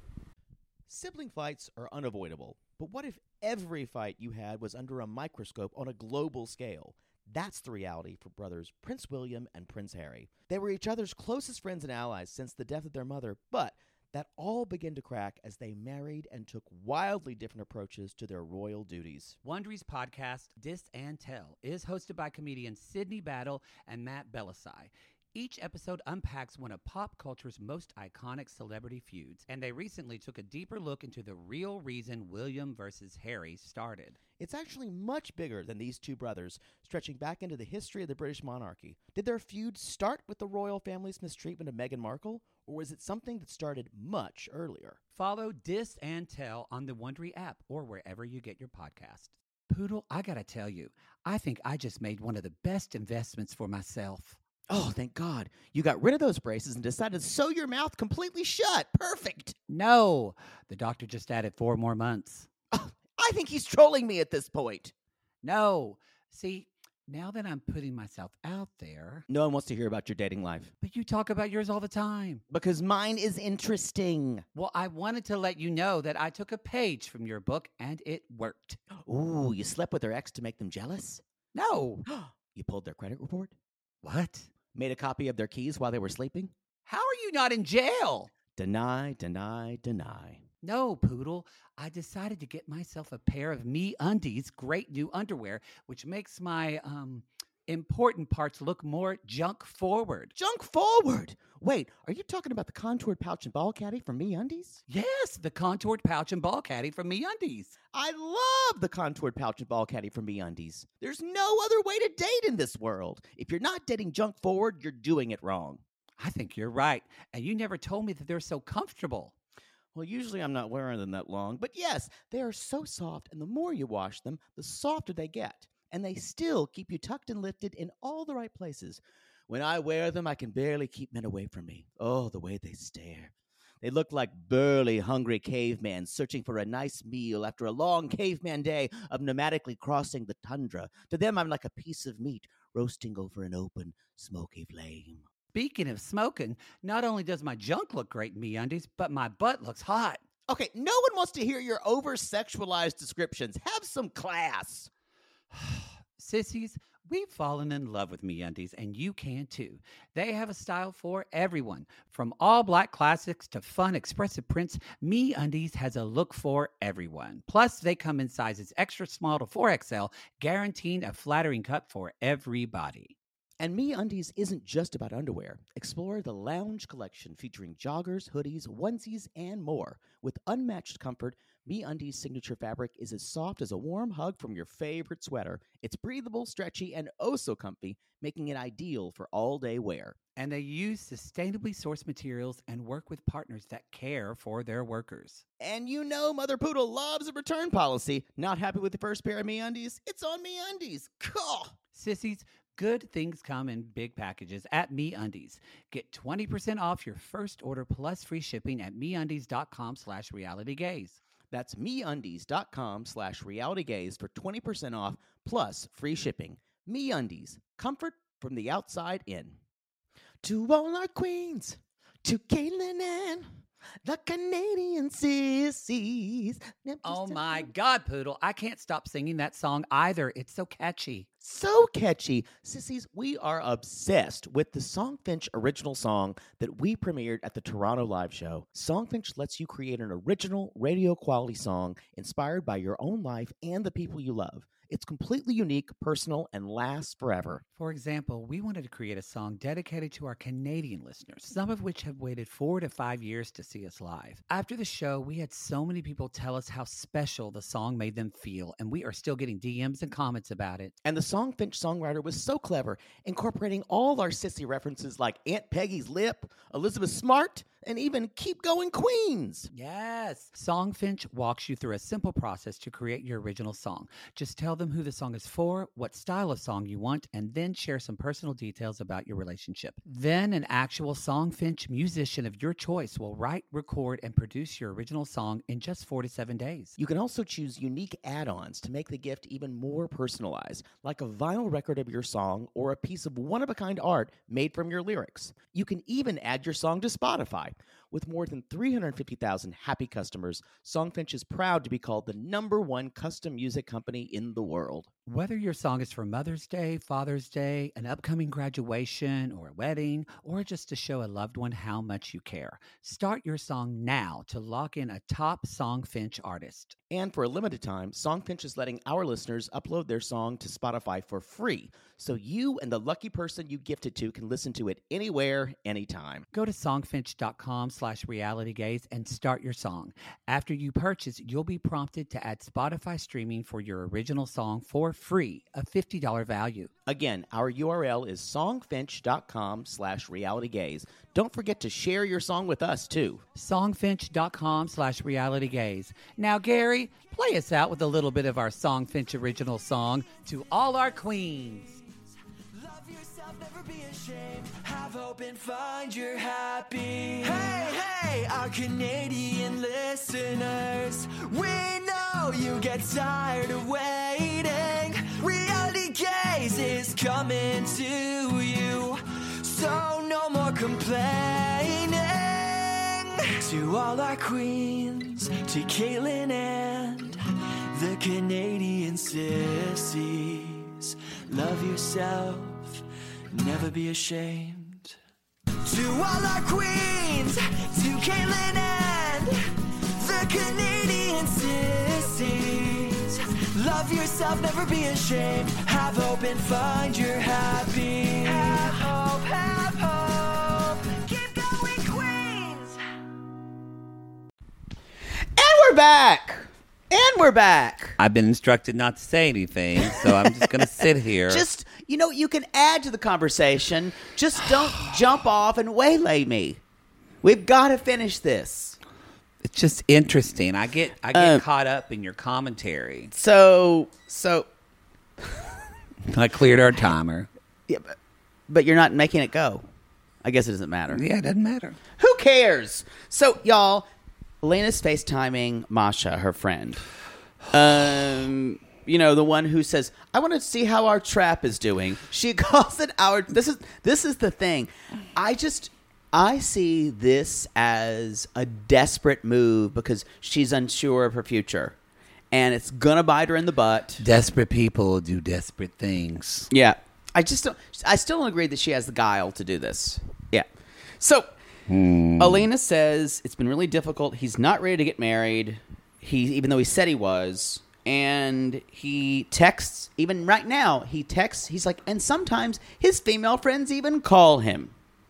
Sibling fights are unavoidable, but what if every fight you had was under a microscope on a global scale? That's the reality for brothers Prince William and Prince Harry. They were each other's closest friends and allies since the death of their mother, but that all began to crack as they married and took wildly different approaches to their royal duties. Wondery's podcast, Dis and Tell, is hosted by comedians Sydney Battle and Matt Belisai. Each episode unpacks one of pop culture's most iconic celebrity feuds, and they recently took a deeper look into the real reason William versus Harry started. It's actually much bigger than these two brothers, stretching back into the history of the British monarchy. Did their feud start with the royal family's mistreatment of Meghan Markle, or was it something that started much earlier? Follow Dis and Tell on the Wondery app or wherever you get your podcasts. Poodle, I gotta tell you, I think I just made one of the best investments for myself. Oh, thank God. You got rid of those braces and decided to sew your mouth completely shut. Perfect. No, the doctor just added four more months. Oh, I think he's trolling me at this point. No, see, now that I'm putting myself out there, No one wants to hear about your dating life. but you talk about yours all the time. Because mine is interesting. Well, I wanted to let you know that I took a page from your book and it worked. Ooh, you slept with their ex to make them jealous? No. You pulled their credit report? What? Made a copy of their keys while they were sleeping? How are you not in jail? Deny, deny, deny. No, Poodle. I decided to get myself a pair of Me Undies great new underwear, which makes my um important parts look more junk forward. Junk forward! Wait, are you talking about the contoured pouch and ball caddy from MeUndies? Yes, the contoured pouch and ball caddy from Me Undies. I love the contoured pouch and ball caddy from MeUndies. There's no other way to date in this world. If you're not dating junk forward, you're doing it wrong. I think you're right, and you never told me that they're so comfortable. Well, usually I'm not wearing them that long, but yes, they are so soft, and the more you wash them, the softer they get. And they still keep you tucked and lifted in all the right places. When I wear them, I can barely keep men away from me. Oh, the way they stare. They look like burly, hungry cavemen searching for a nice meal after a long caveman day of nomadically crossing the tundra. To them, I'm like a piece of meat roasting over an open, smoky flame. Speaking of smoking, not only does my junk look great in MeUndies, but my butt looks hot. Okay, no one wants to hear your over-sexualized descriptions. Have some class. Sissies, we've fallen in love with MeUndies, and you can too. They have a style for everyone. From all black classics to fun expressive prints, MeUndies has a look for everyone. Plus, they come in sizes extra small to four X L, guaranteeing a flattering cut for everybody. And MeUndies isn't just about underwear. Explore the Lounge collection featuring joggers, hoodies, onesies, and more. With unmatched comfort, MeUndies' signature fabric is as soft as a warm hug from your favorite sweater. It's breathable, stretchy, and oh so comfy, making it ideal for all-day wear. And they use sustainably sourced materials and work with partners that care for their workers. And you know Mother Poodle loves a return policy. Not happy with the first pair of MeUndies? It's on MeUndies. Cool. Sissies, good things come in big packages at MeUndies. Get twenty percent off your first order plus free shipping at MeUndies.com slash realitygaze. That's MeUndies.com slash realitygaze for twenty percent off plus free shipping. MeUndies, comfort from the outside in. To all our queens, to Caitlin and the Canadian sissies. Oh my God, Poodle, I can't stop singing that song either. It's so catchy. So catchy. Sissies, we are obsessed with the Songfinch original song that we premiered at the Toronto Live Show. Songfinch lets you create an original radio quality song inspired by your own life and the people you love. It's completely unique, personal, and lasts forever. For example, we wanted to create a song dedicated to our Canadian listeners, some of which have waited four to five years to see us live. After the show, we had so many people tell us how special the song made them feel, and we are still getting D Ms and comments about it. And the Songfinch songwriter was so clever, incorporating all our sissy references like Aunt Peggy's Lip, Elizabeth Smart, and even Keep Going Queens. Yes. Songfinch walks you through a simple process to create your original song. Just tell them who the song is for, what style of song you want, and then share some personal details about your relationship. Then an actual Songfinch musician of your choice will write, record, and produce your original song in just four to seven days. You can also choose unique add-ons to make the gift even more personalized, like a vinyl record of your song or a piece of one-of-a-kind art made from your lyrics. You can even add your song to Spotify. With more than three hundred fifty thousand happy customers, Songfinch is proud to be called the number one custom music company in the world. Whether your song is for Mother's Day, Father's Day, an upcoming graduation, or a wedding, or just to show a loved one how much you care, start your song now to lock in a top Songfinch artist. And for a limited time, Songfinch is letting our listeners upload their song to Spotify for free, so you and the lucky person you gifted to can listen to it anywhere, anytime. Go to songfinch.com slash realitygaze and start your song. After you purchase, you'll be prompted to add Spotify streaming for your original song for free, a fifty dollars value. Again, our U R L is songfinch.com slash realitygaze. Don't forget to share your song with us, too. Songfinch.com slash realitygaze. Now, Gary, play us out with a little bit of our Songfinch original song, To All Our Queens. Love yourself, never be ashamed. Have hope and find your happy. Hey, hey, our Canadian listeners. We know you get tired of waiting. Reality Gaze is coming to you. So no more complaining. To all our queens, to Caitlin and the Canadian sissies. Love yourself, never be ashamed. To all our queens, to Caitlin and the Canadian sissies. Love yourself, never be ashamed. Have hope and find your happy. Have hope, have hope. Keep going, Queens. And we're back. And we're back. I've been instructed not to say anything, so I'm just going to sit here. Just, you know, you can add to the conversation. Just don't jump off and waylay me. We've got to finish this. It's just interesting. I get I get Uh, caught up in your commentary. So, so, I cleared our timer. yeah, but, but you're not making it go. I guess it doesn't matter. Yeah, it doesn't matter. Who cares? So, y'all, Elena's FaceTiming Masha, her friend. Um, you know, the one who says, I want to see how our trap is doing. She calls it our, this is, this is the thing. I just, I see this as a desperate move because she's unsure of her future. And it's going to bite her in the butt. Desperate people do desperate things. Yeah. I just don't, I still don't agree that she has the guile to do this. Yeah. So, Alina says it's been really difficult. He's not ready to get married. He, even though he said he was. And he texts, even right now, he texts, he's like, and sometimes his female friends even call him.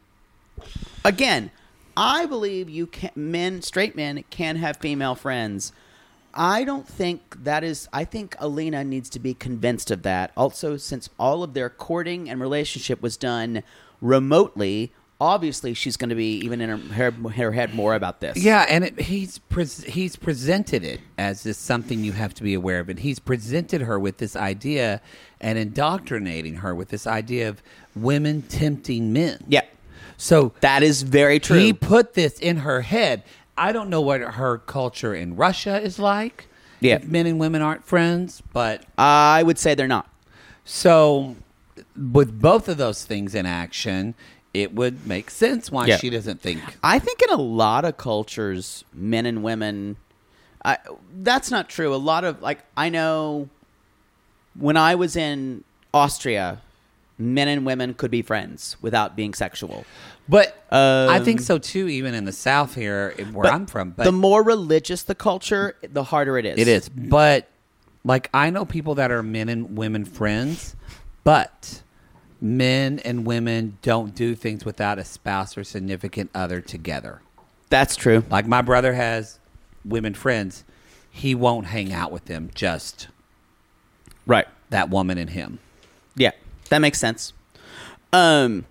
Again, I believe you can, men, straight men can have female friends. I don't think that is, I think Alina needs to be convinced of that. Also, since all of their courting and relationship was done remotely, obviously she's going to be even in her, her, her head more about this. Yeah, and it, he's pres he's presented it as this something you have to be aware of. And he's presented her with this idea and indoctrinating her with this idea of women tempting men. Yeah. So That is very true. he put this in her head. I don't know what her culture in Russia is like. Yeah. If men and women aren't friends, but I would say they're not. so with both of those things in action, it would make sense why Yeah. she doesn't think. I think in a lot of cultures, men and women, I, that's not true. A lot of, like, I know when I was in Austria, men and women could be friends without being sexual. But Um, I think so too. Even in the South here, where But I'm from, but the more religious the culture, the harder it is. it is. But like I know people that are men and women friends, but men and women don't do things without a spouse or significant other together. That's true. Like my brother has women friends, he won't hang out with them. Just Right. that woman and him. Yeah, that makes sense. Um,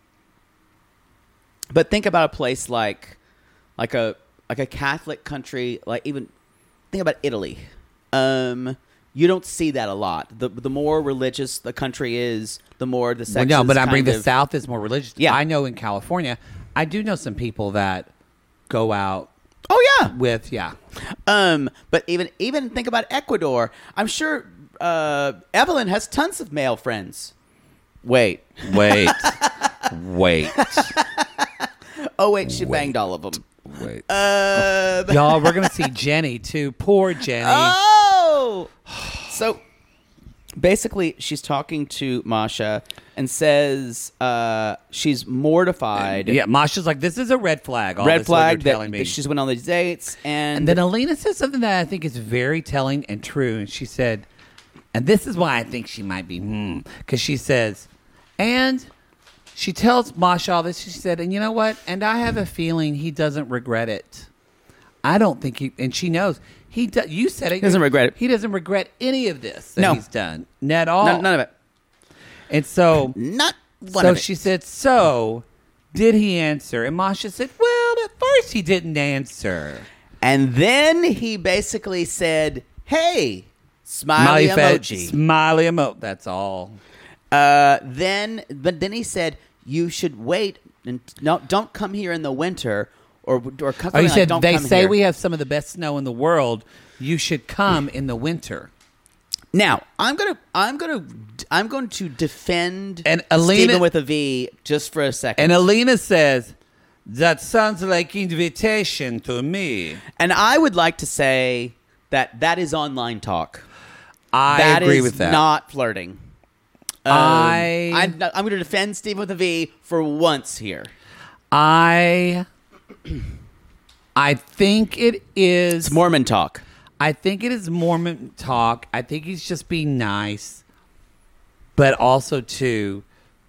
but think about a place like, like a like a Catholic country, like even think about Italy. Um, you don't see that a lot. The the more religious the country is, the more the sex. Well, no, is but I bring kind the of- South is more religious. Yeah. I know in California, I do know some people that go out Oh yeah. with yeah. Um, but even even think about Ecuador. I'm sure uh, Evelyn has tons of male friends. Wait. Wait, wait, Oh wait, she banged all of them. wait. Uh, Y'all, we're gonna see Jenny too. Poor Jenny. Oh! So basically, she's talking to Masha and says uh, she's mortified. Yeah, Masha's like, this is a red flag. All Red this what flag you're that, telling me. that she's went on these dates. And, And then Alina said something that I think is very telling and true. And she said, and this is why I think she might be, hmm, because she says, and she tells Masha all this. She said, and you know what? And I have a feeling he doesn't regret it. I don't think he, and she knows he. Do, you said it. He doesn't regret it. He doesn't regret any of this that No. he's done. Not at all. none, none of it. And so, Not one so of it. she said, so did he answer? And Masha said, well, at first he didn't answer. And then he basically said, hey, smiley, fa- emoji. Smiley emoji. That's all. Uh, then, but then he said, you should wait and no, don't come here in the winter, or or come. Oh, you like, said don't they come say here. we have some of the best snow in the world. You should come in the winter. Now, I'm gonna, I'm gonna, I'm going to defend And Alina- Stephen with a V just for a second. And Alina says, that sounds like invitation to me. And I would like to say that that is online talk. I That agree is with that. not flirting. Um, I- I'm, not- I'm going to defend Stephen with a V for once here. I I think it is It's Mormon talk. I think it is Mormon talk. I think he's just being nice. But also too,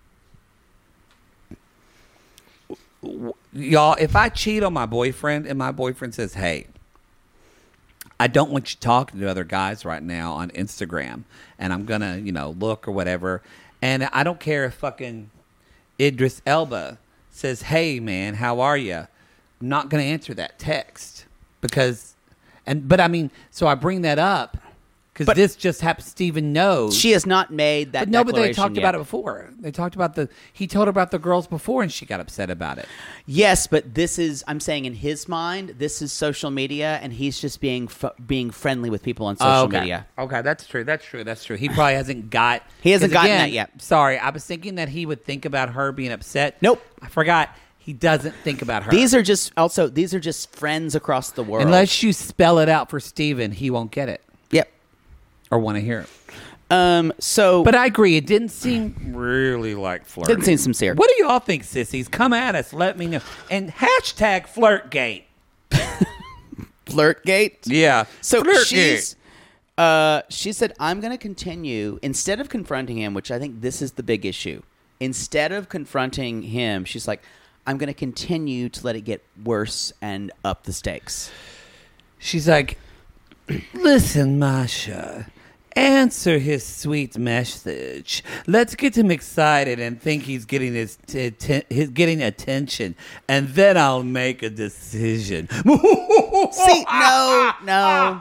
w- y'all, if I cheat on my boyfriend and my boyfriend says, hey, I don't want you talking to other guys right now on Instagram, and I'm gonna, you know, look or whatever, and I don't care if fucking Idris Elba says, hey man, how are you? I'm not gonna answer that text because, and but I mean, so I bring that up because But- this just happened. Steven knows. She has not made that But no, but they declaration talked yet. about it before. They talked about the. He told her about the girls before, and she got upset about it. Yes, but this is, I'm saying in his mind, this is social media, and he's just being f- being friendly with people on social Oh, okay. media. Okay, that's true. That's true. That's true. He probably hasn't got. He hasn't 'cause gotten again, that yet. Sorry, I was thinking that he would think about her being upset. Nope. I forgot. He doesn't think about her. These are just, also, these are just friends across the world. Unless you spell it out for Steven, he won't get it Yep. or want to hear it. Um, so, But I agree. It didn't seem really like flirting. didn't seem sincere. What do y'all think, sissies? Come at us. Let me know. And hashtag Flirtgate. Flirtgate? Yeah. So Flirtgate. she's, uh, she said, I'm going to continue, instead of confronting him, which I think this is the big issue, instead of confronting him, she's like, I'm going to continue to let it get worse and up the stakes. She's like, listen, Masha, answer his sweet message. Let's get him excited and think he's getting his, t- t- his getting attention, and then I'll make a decision. See, no, no,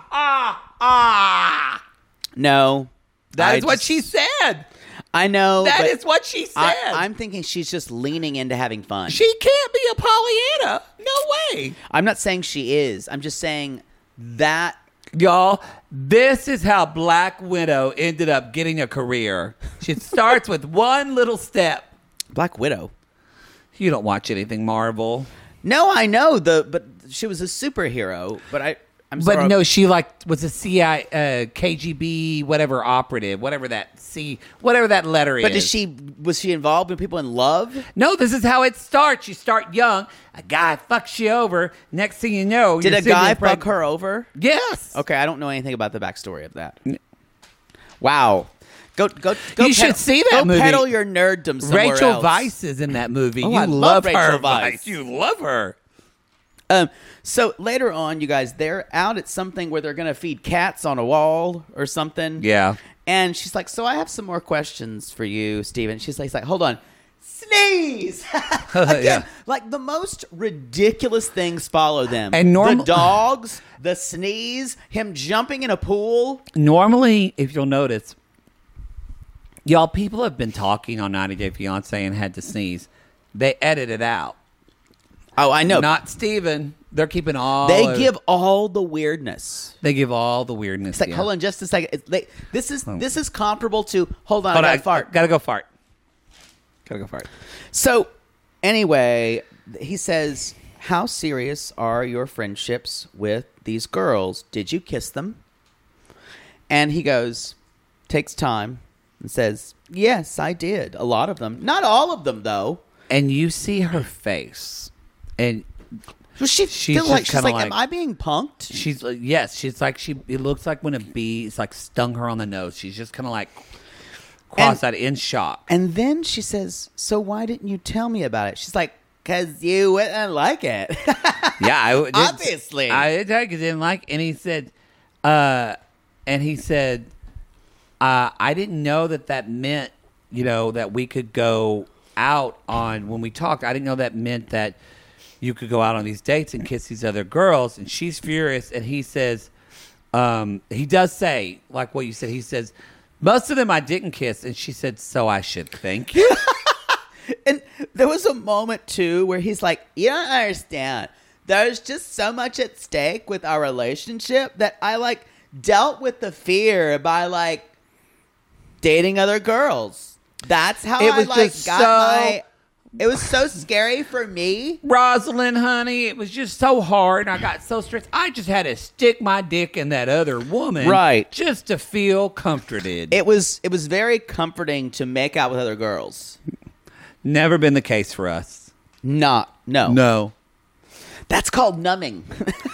no. That I is what just- she said. I know. That but is what she said. I, I'm thinking she's just leaning into having fun. she can't be a Pollyanna. No way. I'm not saying she is. I'm just saying that. Y'all, this is how Black Widow ended up getting a career. She starts with one little step. Black Widow. You don't watch anything Marvel. No, I know the, but she was a superhero. But I, I'm But sorry. no, she like was a C I, uh, K G B, whatever operative, whatever that C, whatever that letter is. But did she was she involved with people in love? No, this is how it starts. You start young. A guy fucks you over. Next thing you know, Did you're a sitting guy in front- fuck her over? Yes. Okay, I don't know anything about the backstory of that. Wow. Go go go. You should see that go movie. peddle your nerddom somewhere Rachel else. Weisz is in that movie. Oh, you I love, love Rachel her, Weisz. You love her. Um. So later on, you guys, they're out at something where they're gonna feed cats on a wall or something. Yeah. And she's like, "So I have some more questions for you, Steven." She's like, like "Hold on." Sneeze. Again, Yeah. like the most ridiculous things follow them. And normal- the dogs, the sneeze, him jumping in a pool. Normally, if you'll notice, y'all, people have been talking on ninety Day Fiancé and had to sneeze. They edit it out. Oh, I know. Not Steven. They're keeping all. They of- give all the weirdness. They give all the weirdness. It's like, yeah. hold on, just a second. It's, they, this is this is comparable to. Hold on, Hold I on, gotta fart. Gotta go fart. Gotta go fart. So, anyway, he says, "How serious are your friendships with these girls? Did you kiss them?" And he goes, takes time, and says, "Yes, I did. A lot of them. Not all of them, though." And you see her face, and Well, she She's feels just like she's kinda like, "Am like- I being punked?" she's like, yes, she's like she. It looks like when a bee is like stung her on the nose. She's just kind of like cross-eyed in shock. And then she says, "So why didn't you tell me about it?" She's like, "'Cause you wouldn't like it." Yeah, I did, Obviously. I did take it, didn't like, and he said, uh, and he said, uh, I didn't know that that meant, you know, that we could go out on when we talked. I didn't know that meant that you could go out on these dates and kiss these other girls. And she's furious, and he says, um, he does say, like what you said. He says, most of them I didn't kiss, and she said, so I should thank you. And there was a moment, too, where he's like, "You don't understand. There's just so much at stake with our relationship that I, like, dealt with the fear by, like, dating other girls. That's how It I, was like, just got so- my... It was so scary for me. Rosalind, honey, it was just so hard. And I got so stressed. I just had to stick my dick in that other woman, Right. just to feel comforted. It was it was very comforting to make out with other girls. Never been the case for us. Not, no. No. That's called numbing.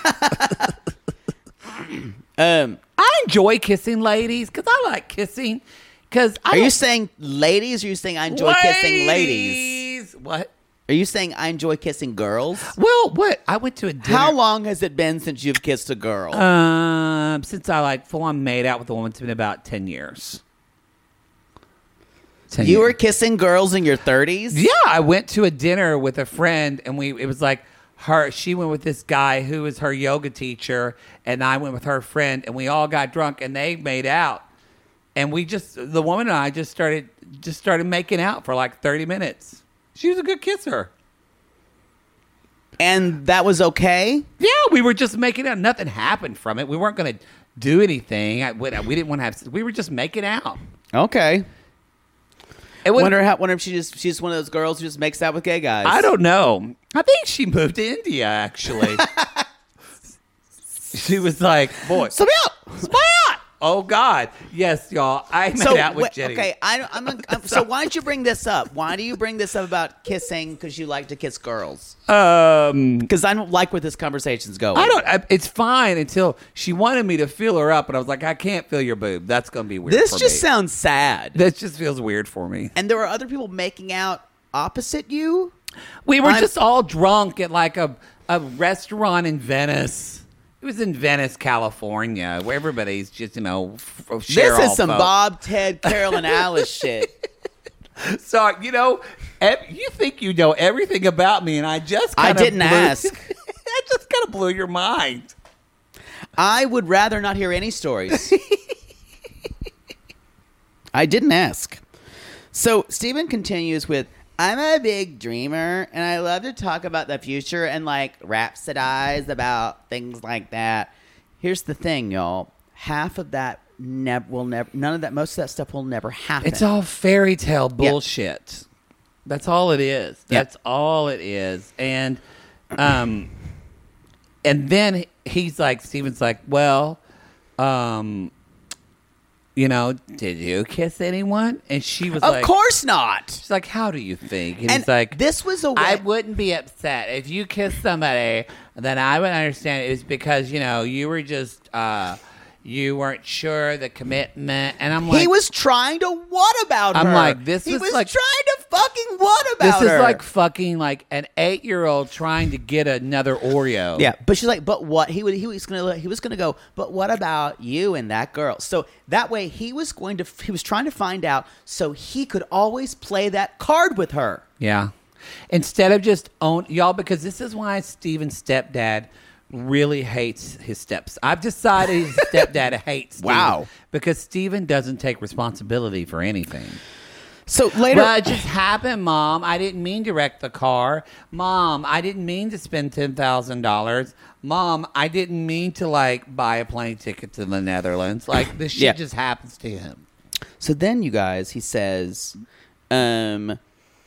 um, I enjoy kissing ladies because I like kissing. Because I are you don't- saying ladies, or are you saying I enjoy kissing ladies? What? Are you saying I enjoy kissing girls? Well, what? I went to a dinner. How long has it been since you've kissed a girl? Um, since I like full on made out with a woman, it's been about ten years. ten you years. were kissing girls in your thirties? Yeah, I went to a dinner with a friend, and we it was like her. She went with this guy who was her yoga teacher, and I went with her friend, and we all got drunk, and they made out, and we just the woman and I just started just started making out for like thirty minutes. She was a good kisser. And that was okay? Yeah, we were just making out. Nothing happened from it. We weren't going to do anything. I, we, we didn't want to have. We were just making out. Okay. It was, Wonder how. Wonder if she just she's one of those girls who just makes out with gay guys. I don't know. I think she moved to India, actually. She was like, boy. So out. Spy out! Oh, God. Yes, y'all. I made So out with wait, Jenny. okay, I, I'm, a, I'm so why don't you bring this up? Why do you bring this up about kissing? Because you like to kiss girls? Um, Because I don't like where this conversation's going. I don't. I, it's fine until she wanted me to feel her up, and I was like, I can't feel your boob. That's going to be weird. This for just me. sounds sad. This just feels weird for me. And there were other people making out opposite you. We were I'm- just all drunk at like a a restaurant in Venice. It was in Venice, California, where everybody's just, you know, f- share This all is some folk. Bob, Ted, Carol, and Alice shit. So, you know, ev- you think you know everything about me, and I just I kinda didn't blew- ask. I just kind of blew your mind. I would rather not hear any stories. I didn't ask. So Stephen continues with, "I'm a big dreamer, and I love to talk about the future and like rhapsodize about things like that. Here's the thing, y'all. Half of that ne- will never. None of that. Most of that stuff will never happen. It's all fairy tale bullshit. That's all it is. Yeah. That's all it is. And, um, and then he's like, Steven's like, well, um, you know, did you kiss anyone? And she was Of like, course not. she's like, how do you think? And, And he's like, this was a way- I wouldn't be upset if you kissed somebody. Then I would understand it was because you know you were just uh, you weren't sure the commitment. And I'm like, He was trying to what about I'm her? like, this he is was like- trying to fucking what this about is her? like fucking like an eight year old trying to get another Oreo. Yeah, but she's like, but what? He would. He was gonna. He was gonna go. But what about you and that girl? So that way, he was going to. He was trying to find out, so he could always play that card with her. Yeah. Instead of just own y'all, because this is why Steven's stepdad really hates his steps. I've decided his stepdad hates Steven. Wow. Because Steven doesn't take responsibility for anything. So later, Well, it just happened, Mom. I didn't mean to wreck the car. Mom, I didn't mean to spend ten thousand dollars. Mom, I didn't mean to, like, buy a plane ticket to the Netherlands. Like, this shit Yeah. just happens to him. so then you guys, he says, um,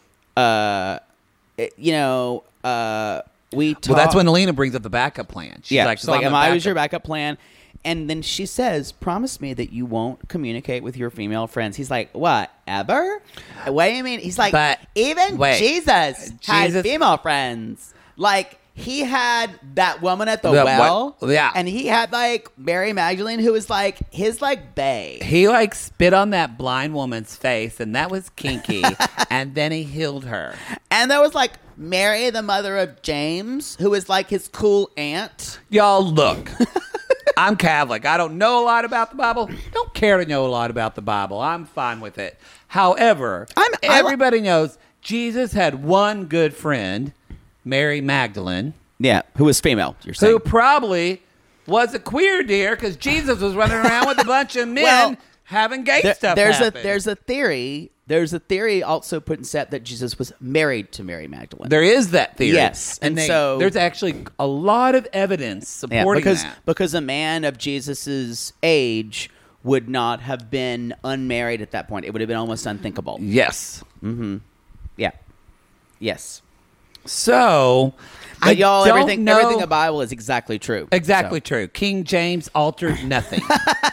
uh, it- you know, uh, we. Talk- Well, that's when Alina brings up the backup plan. She's yeah, like, she's "So like, I'm am the I was your backup." backup plan? And then she says, promise me that you won't communicate with your female friends. He's like, what, ever? What do you mean? He's like, But- even wait. Jesus has Jesus- female friends. Like, he had that woman at the The- well. what- yeah. And he had, like, Mary Magdalene, who was, like, his, like, bae. He like spit on that blind woman's face, and that was kinky. And then he healed her. And there was, like, Mary, the mother of James, who was, like, his cool aunt. Y'all, look. I'm Catholic. I don't know a lot about the Bible. Don't care to know a lot about the Bible. I'm fine with it. However, I'm- I li- everybody knows Jesus had one good friend, Mary Magdalene, Yeah, who was female, you're saying. who probably was a queer dear because Jesus was running around with a bunch of men Well, having gay There- stuff there's happen. a there's a theory there's a theory also put in set that Jesus was married to Mary Magdalene. There is that theory. Yes, and they- so- there's actually a lot of evidence yeah, supporting because that. because a man of Jesus's age would not have been unmarried at that point. It would have been almost unthinkable. Yes. Yeah. Yes. So, But I y'all, don't everything know- everything in the Bible is exactly true. Exactly So, true. King James altered nothing.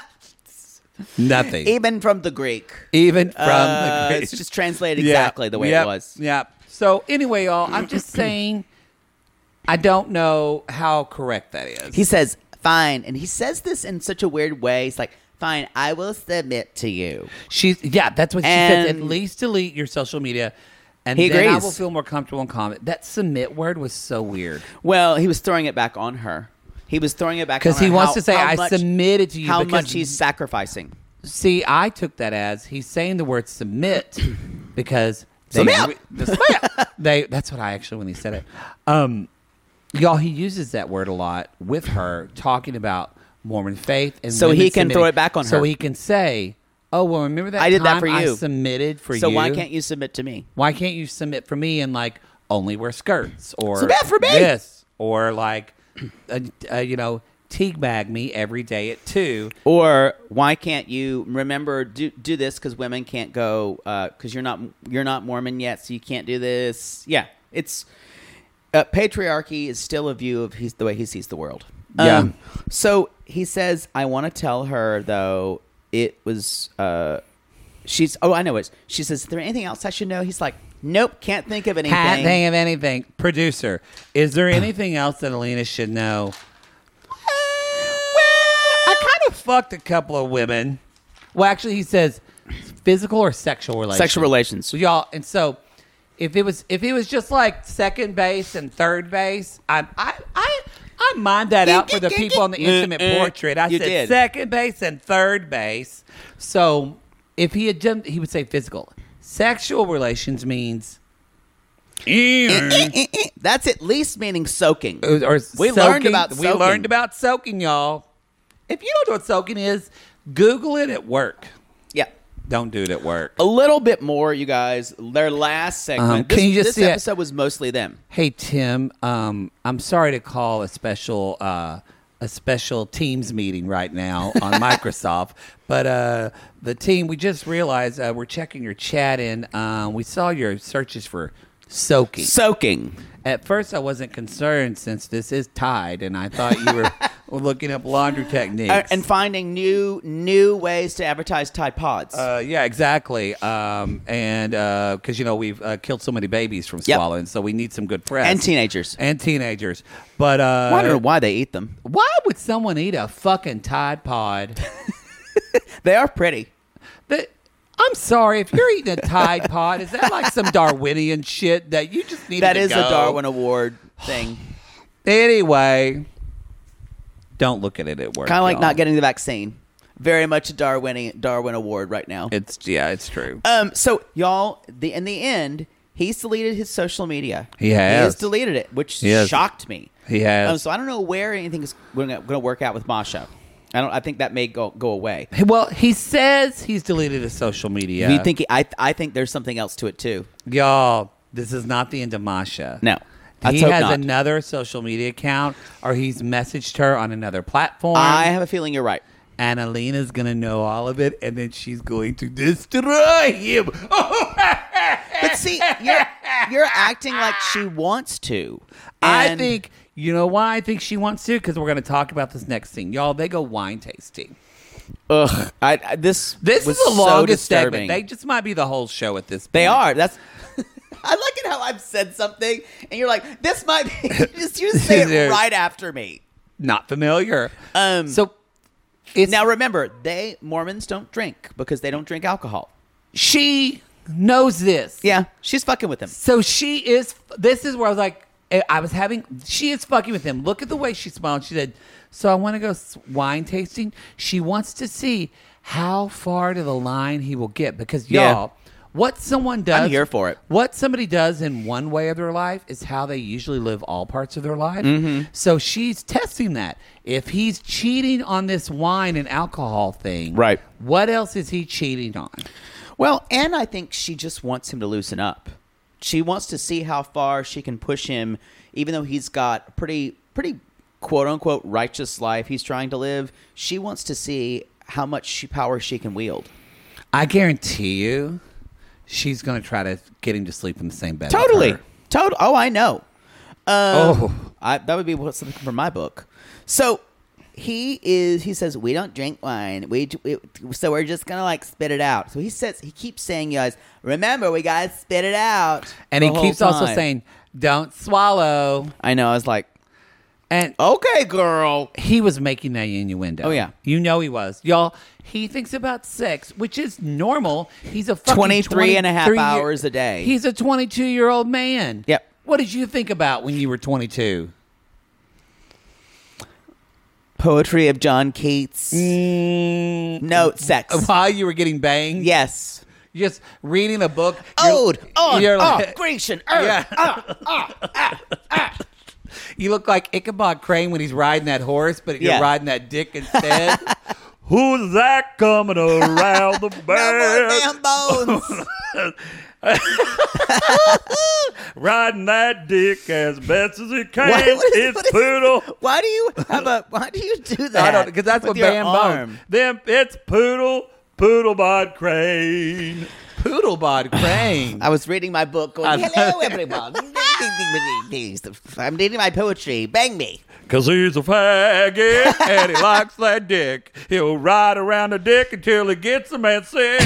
nothing. even from the Greek. Even from Uh, the Greek. it's just translated Yeah. exactly the way Yep. it was. Yep. So anyway, y'all, I'm just saying, I don't know how correct that is. He says, fine. And he says this in such a weird way. He's like, fine, I will submit to you. She's yeah, that's what she says. At And- least delete your social media, and He then I agrees. will feel more comfortable in comment. That submit word was so weird Well, he was throwing it back on her. He was throwing it back on because her. he wants how- to say, how "I much- submitted to you." How because much he's sacrificing. See, I took that as he's saying the word submit because they, Submit! the submit. they that's what I actually when he said it. Um, y'all, he uses that word a lot with her talking about Mormon faith and So women he can submitting. throw it back on So her. he can say, "Oh, well, remember that I did that time for I you. submitted for So you? why can't you submit to me? Why can't you submit for me and like only wear skirts or Submit for me! This or like, uh, uh, you know." Teabag me every day at two. Or why can't you remember do do this because women can't go because you're not you're not Mormon yet, so you can't do this. Yeah, it's uh, patriarchy is still a view of he's the way he sees the world. Yeah. So he says, I want to tell her though it was uh, she's oh I know it. She says, is there anything else I should know? He's like, nope, can't think of anything. Can't think of anything. Producer, is there anything else that Alina should know? I kind of fucked a couple of women. Well, actually, he says physical or sexual relations. Sexual relations. So y'all, and so if it was if it was just like second base and third base, I I I, I mind that out for the people on the intimate portrait. I You said did. second base and third base. So if he had done, he would say physical. Sexual relations means. That's at least meaning soaking. or We soaking. learned about we soaking. learned about soaking, y'all. If you don't know what soaking is, Google it at work. Yeah. Don't do it at work. A little bit more, you guys. Their last segment. Um, can this you just this see it? episode was mostly them. Hey Tim, um, I'm sorry to call a special uh, a special Teams meeting right now on Microsoft, but uh, the team we just realized uh, we're checking your chat in. Uh, we saw your searches for soaking. Soaking. At first, I wasn't concerned since this is Tide, and I thought you were looking up laundry techniques. Uh, and finding new new ways to advertise Tide Pods. Uh, yeah, exactly. Um, and because, you know, we've uh, killed so many babies from Yep. swallowing, so we need some good press. and teenagers. And teenagers. But uh, I don't know why they eat them. why would someone eat a fucking Tide Pod? They are pretty. That, I'm sorry, if you're eating a Tide Pod, is that like some Darwinian shit that you just need That to is go? a Darwin Award thing. Anyway, don't look at it at work. Kind of like y'all. not getting the vaccine. Very much a Darwin Darwin Award right now. It's yeah, it's true. Um. So y'all, the in the end, he's deleted his social media. He has. He has deleted it, which He has. shocked me. He has. Um, so I don't know where anything is going to work out with Masha. I don't. I think that may go go away. Well, he says he's deleted his social media. Do you think? He, I I think there's something else to it too. Y'all, this is not the end of Masha. No. Let's He hope has not. another social media account, or he's messaged her on another platform. I have a feeling you're right. and Alina's going to know all of it, and then she's going to destroy him. But see, you're you're acting like she wants to. I And- think, you know why I think she wants to? Because we're going to talk about this next thing. Y'all, they go wine tasting. Ugh. I, I this This was is the so longest disturbing. segment. They just might be the whole show at this point. They are. That's. I like it how I've said something and you're like, this might be. you just, you just say it They're- right after me. Not familiar. Um, so, it's Now remember, they Mormons don't drink because they don't drink alcohol. she knows this. Yeah, she's fucking with him. So she is. This is where I was like, I was having. She is fucking with him. Look at the way she smiled. She said, "So I want to go s- wine tasting." She wants to see how far to the line he will get because Yeah. y'all, what someone does, I'm here for it. What somebody does in one way of their life is how they usually live all parts of their life. Mm-hmm. So she's testing that. If he's cheating on this wine and alcohol thing, Right. What else is he cheating on? Well, and I think she just wants him to loosen up. She wants to see how far she can push him, even though he's got a pretty, pretty quote unquote righteous life he's trying to live. She wants to see how much she, power she can wield. I guarantee you, she's going to try to get him to sleep in the same bed. Totally, with her. total. Oh, I know. Um, Oh. I, that would be what- something from my book. So he is. He says we don't drink wine. We, we so we're just gonna like spit it out. So he says he keeps saying, "You guys, remember we gotta spit it out." And the he whole keeps also time. saying, "Don't swallow." I know. I was like, And okay, girl. he was making that innuendo. Oh, yeah. You know he was. Y'all, he thinks about sex, which is normal. He's a fucking twenty-three and a half twenty-three hours year- a day. He's a twenty-two-year-old man. Yep. What did you think about when you were twenty-two? Poetry of John Keats. Mm, Note sex. While you were getting banged? Yes. You're just reading a book. You're- Ode on you're oh, like- Grecian earth. Yeah. You look like Ichabod Crane when he's riding that horse, but you're Yeah. riding that dick instead. Who's that coming around the bend? No more damn bones. Riding that dick as best as it can. What- what is- it's what is- poodle. Why do you have a? Why do you do that? I don't because that's with what your Bam arm? Bone. Them, it's poodle, poodle bod crane. Poodlebod Crane. I was reading my book, going, I know. "Hello, everyone. I'm reading my poetry. Bang me." Cause he's a faggot and he likes that dick. He'll ride around the dick until he gets him and says,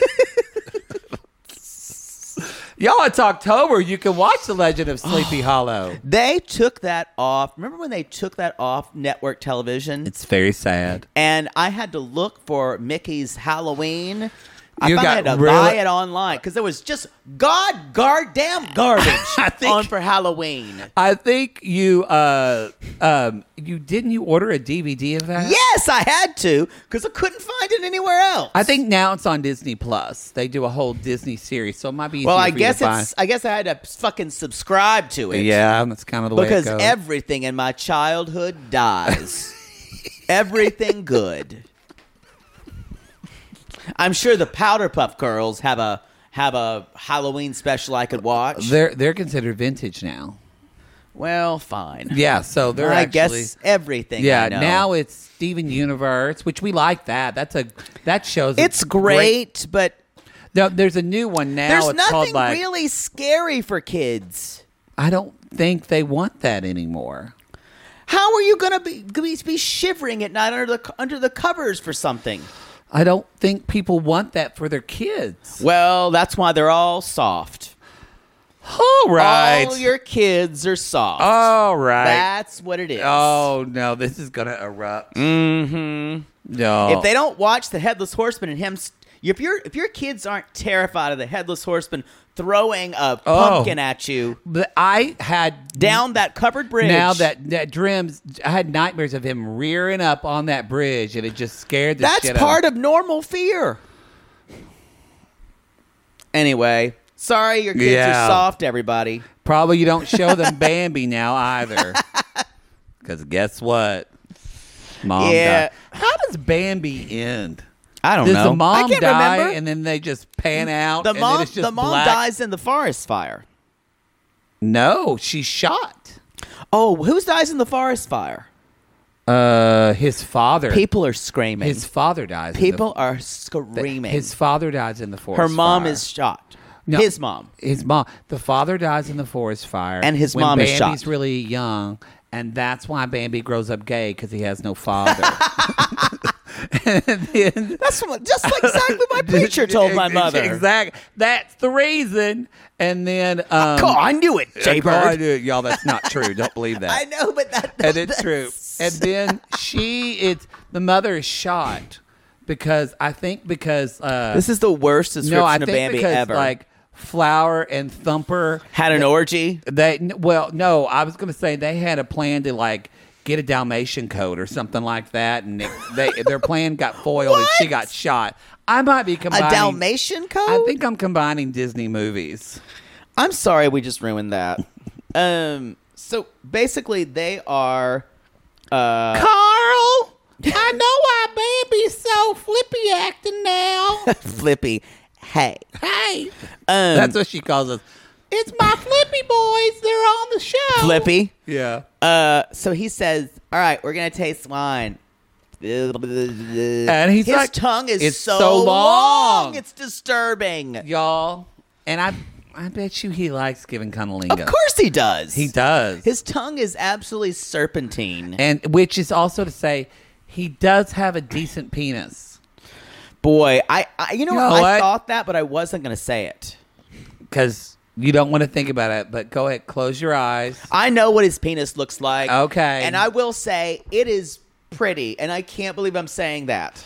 Y'all, it's October. You can watch The Legend of Sleepy Hollow. They took that off. Remember when they took that off network television? It's very sad. And I had to look for Mickey's Halloween. I You finally got had to really- buy it online because there was just god goddamn garbage I think- on for Halloween. I think you uh um you didn't you order a D V D of that? Yes, I had to because I couldn't find it anywhere else. I think now it's on Disney Plus. They do a whole Disney series, so it might be easier Well, I for guess you to it's. I guess I had to fucking subscribe to find. it. Yeah, that's kind of the way because it goes. everything in my childhood dies. Everything good. I'm sure the Powder Puff Girls have a have a Halloween special I could watch. they're they're considered vintage now. Well, fine. Yeah, so they're I actually guess everything. yeah. I know. Now it's Steven Universe, which we like that. That's a that shows a it's great, but No, there's a new one now. There's it's nothing called like, really scary for kids. I don't think they want that anymore. How are you going to be gonna be shivering at night under the under the covers for something? I don't think people want that for their kids. Well, that's why they're all soft. All right. All your kids are soft. All right. That's what it is. Oh, no. This is going to erupt. Mm-hmm. No. If they don't watch the Headless Horseman and him, if your if your kids aren't terrified of the Headless Horseman throwing a Oh. pumpkin at you But I had... down that covered bridge. Now that, that Drims, I had nightmares of him rearing up on that bridge, and it just scared the that's shit part out of normal fear. Anyway, sorry your kids Yeah. are soft, everybody. Probably you don't show them Bambi now either. Because guess what? Mom Yeah. died. How does Bambi end? I don't Does know. the mom I can't die remember. and then they just pan out? The and mom, then it's just the mom black? dies in the forest fire. No, she's shot. Oh, who dies in the forest fire? Uh, his father. People are screaming. His father dies. in People the, are screaming. His father dies in the forest. Her mom fire. is shot. No, His mom. His mom. The father dies in the forest fire, And his when mom is Bambi's shot. really young, and that's why Bambi grows up gay because he has no father. And then, That's what, just like exactly my preacher told my mother. Exactly. That's the reason. And then, um, Cool, I knew it, I Jaybird. knew it. Y'all, that's not true. Don't believe that. I know, but that, And it's that's- true. And then she, it's the mother is shot because I think because uh, This is the worst description no, I of think Bambi because ever. like Flower and Thumper Had an orgy. They well, no, I was going to say they had a plan to like get a Dalmatian coat or something like that, and it, they their plan got foiled and she What? got shot. I might be combining A Dalmatian code? I think I'm combining Disney movies. I'm sorry we just ruined that. um. So basically, they are. Uh, Carl, I know why Bambi's so flippy acting now. Flippy. Hey. Hey, Um, that's what she calls us. It's my Flippy boys. They're on the show. Flippy. Yeah. Uh. So he says, "All right, we're gonna taste wine." And he's His like, tongue is "It's so, so long." It's disturbing. Y'all, and I, I bet you he likes giving cunnilingus. Of course he does. he does. His tongue is absolutely serpentine. And which is also to say, he does have a decent penis. Boy, I, I you know, You know what? I what? thought that, but I wasn't going to say it. Because you don't want to think about it, but go ahead, close your eyes. I know what his penis looks like. Okay. And I will say it is pretty, and I can't believe I'm saying that.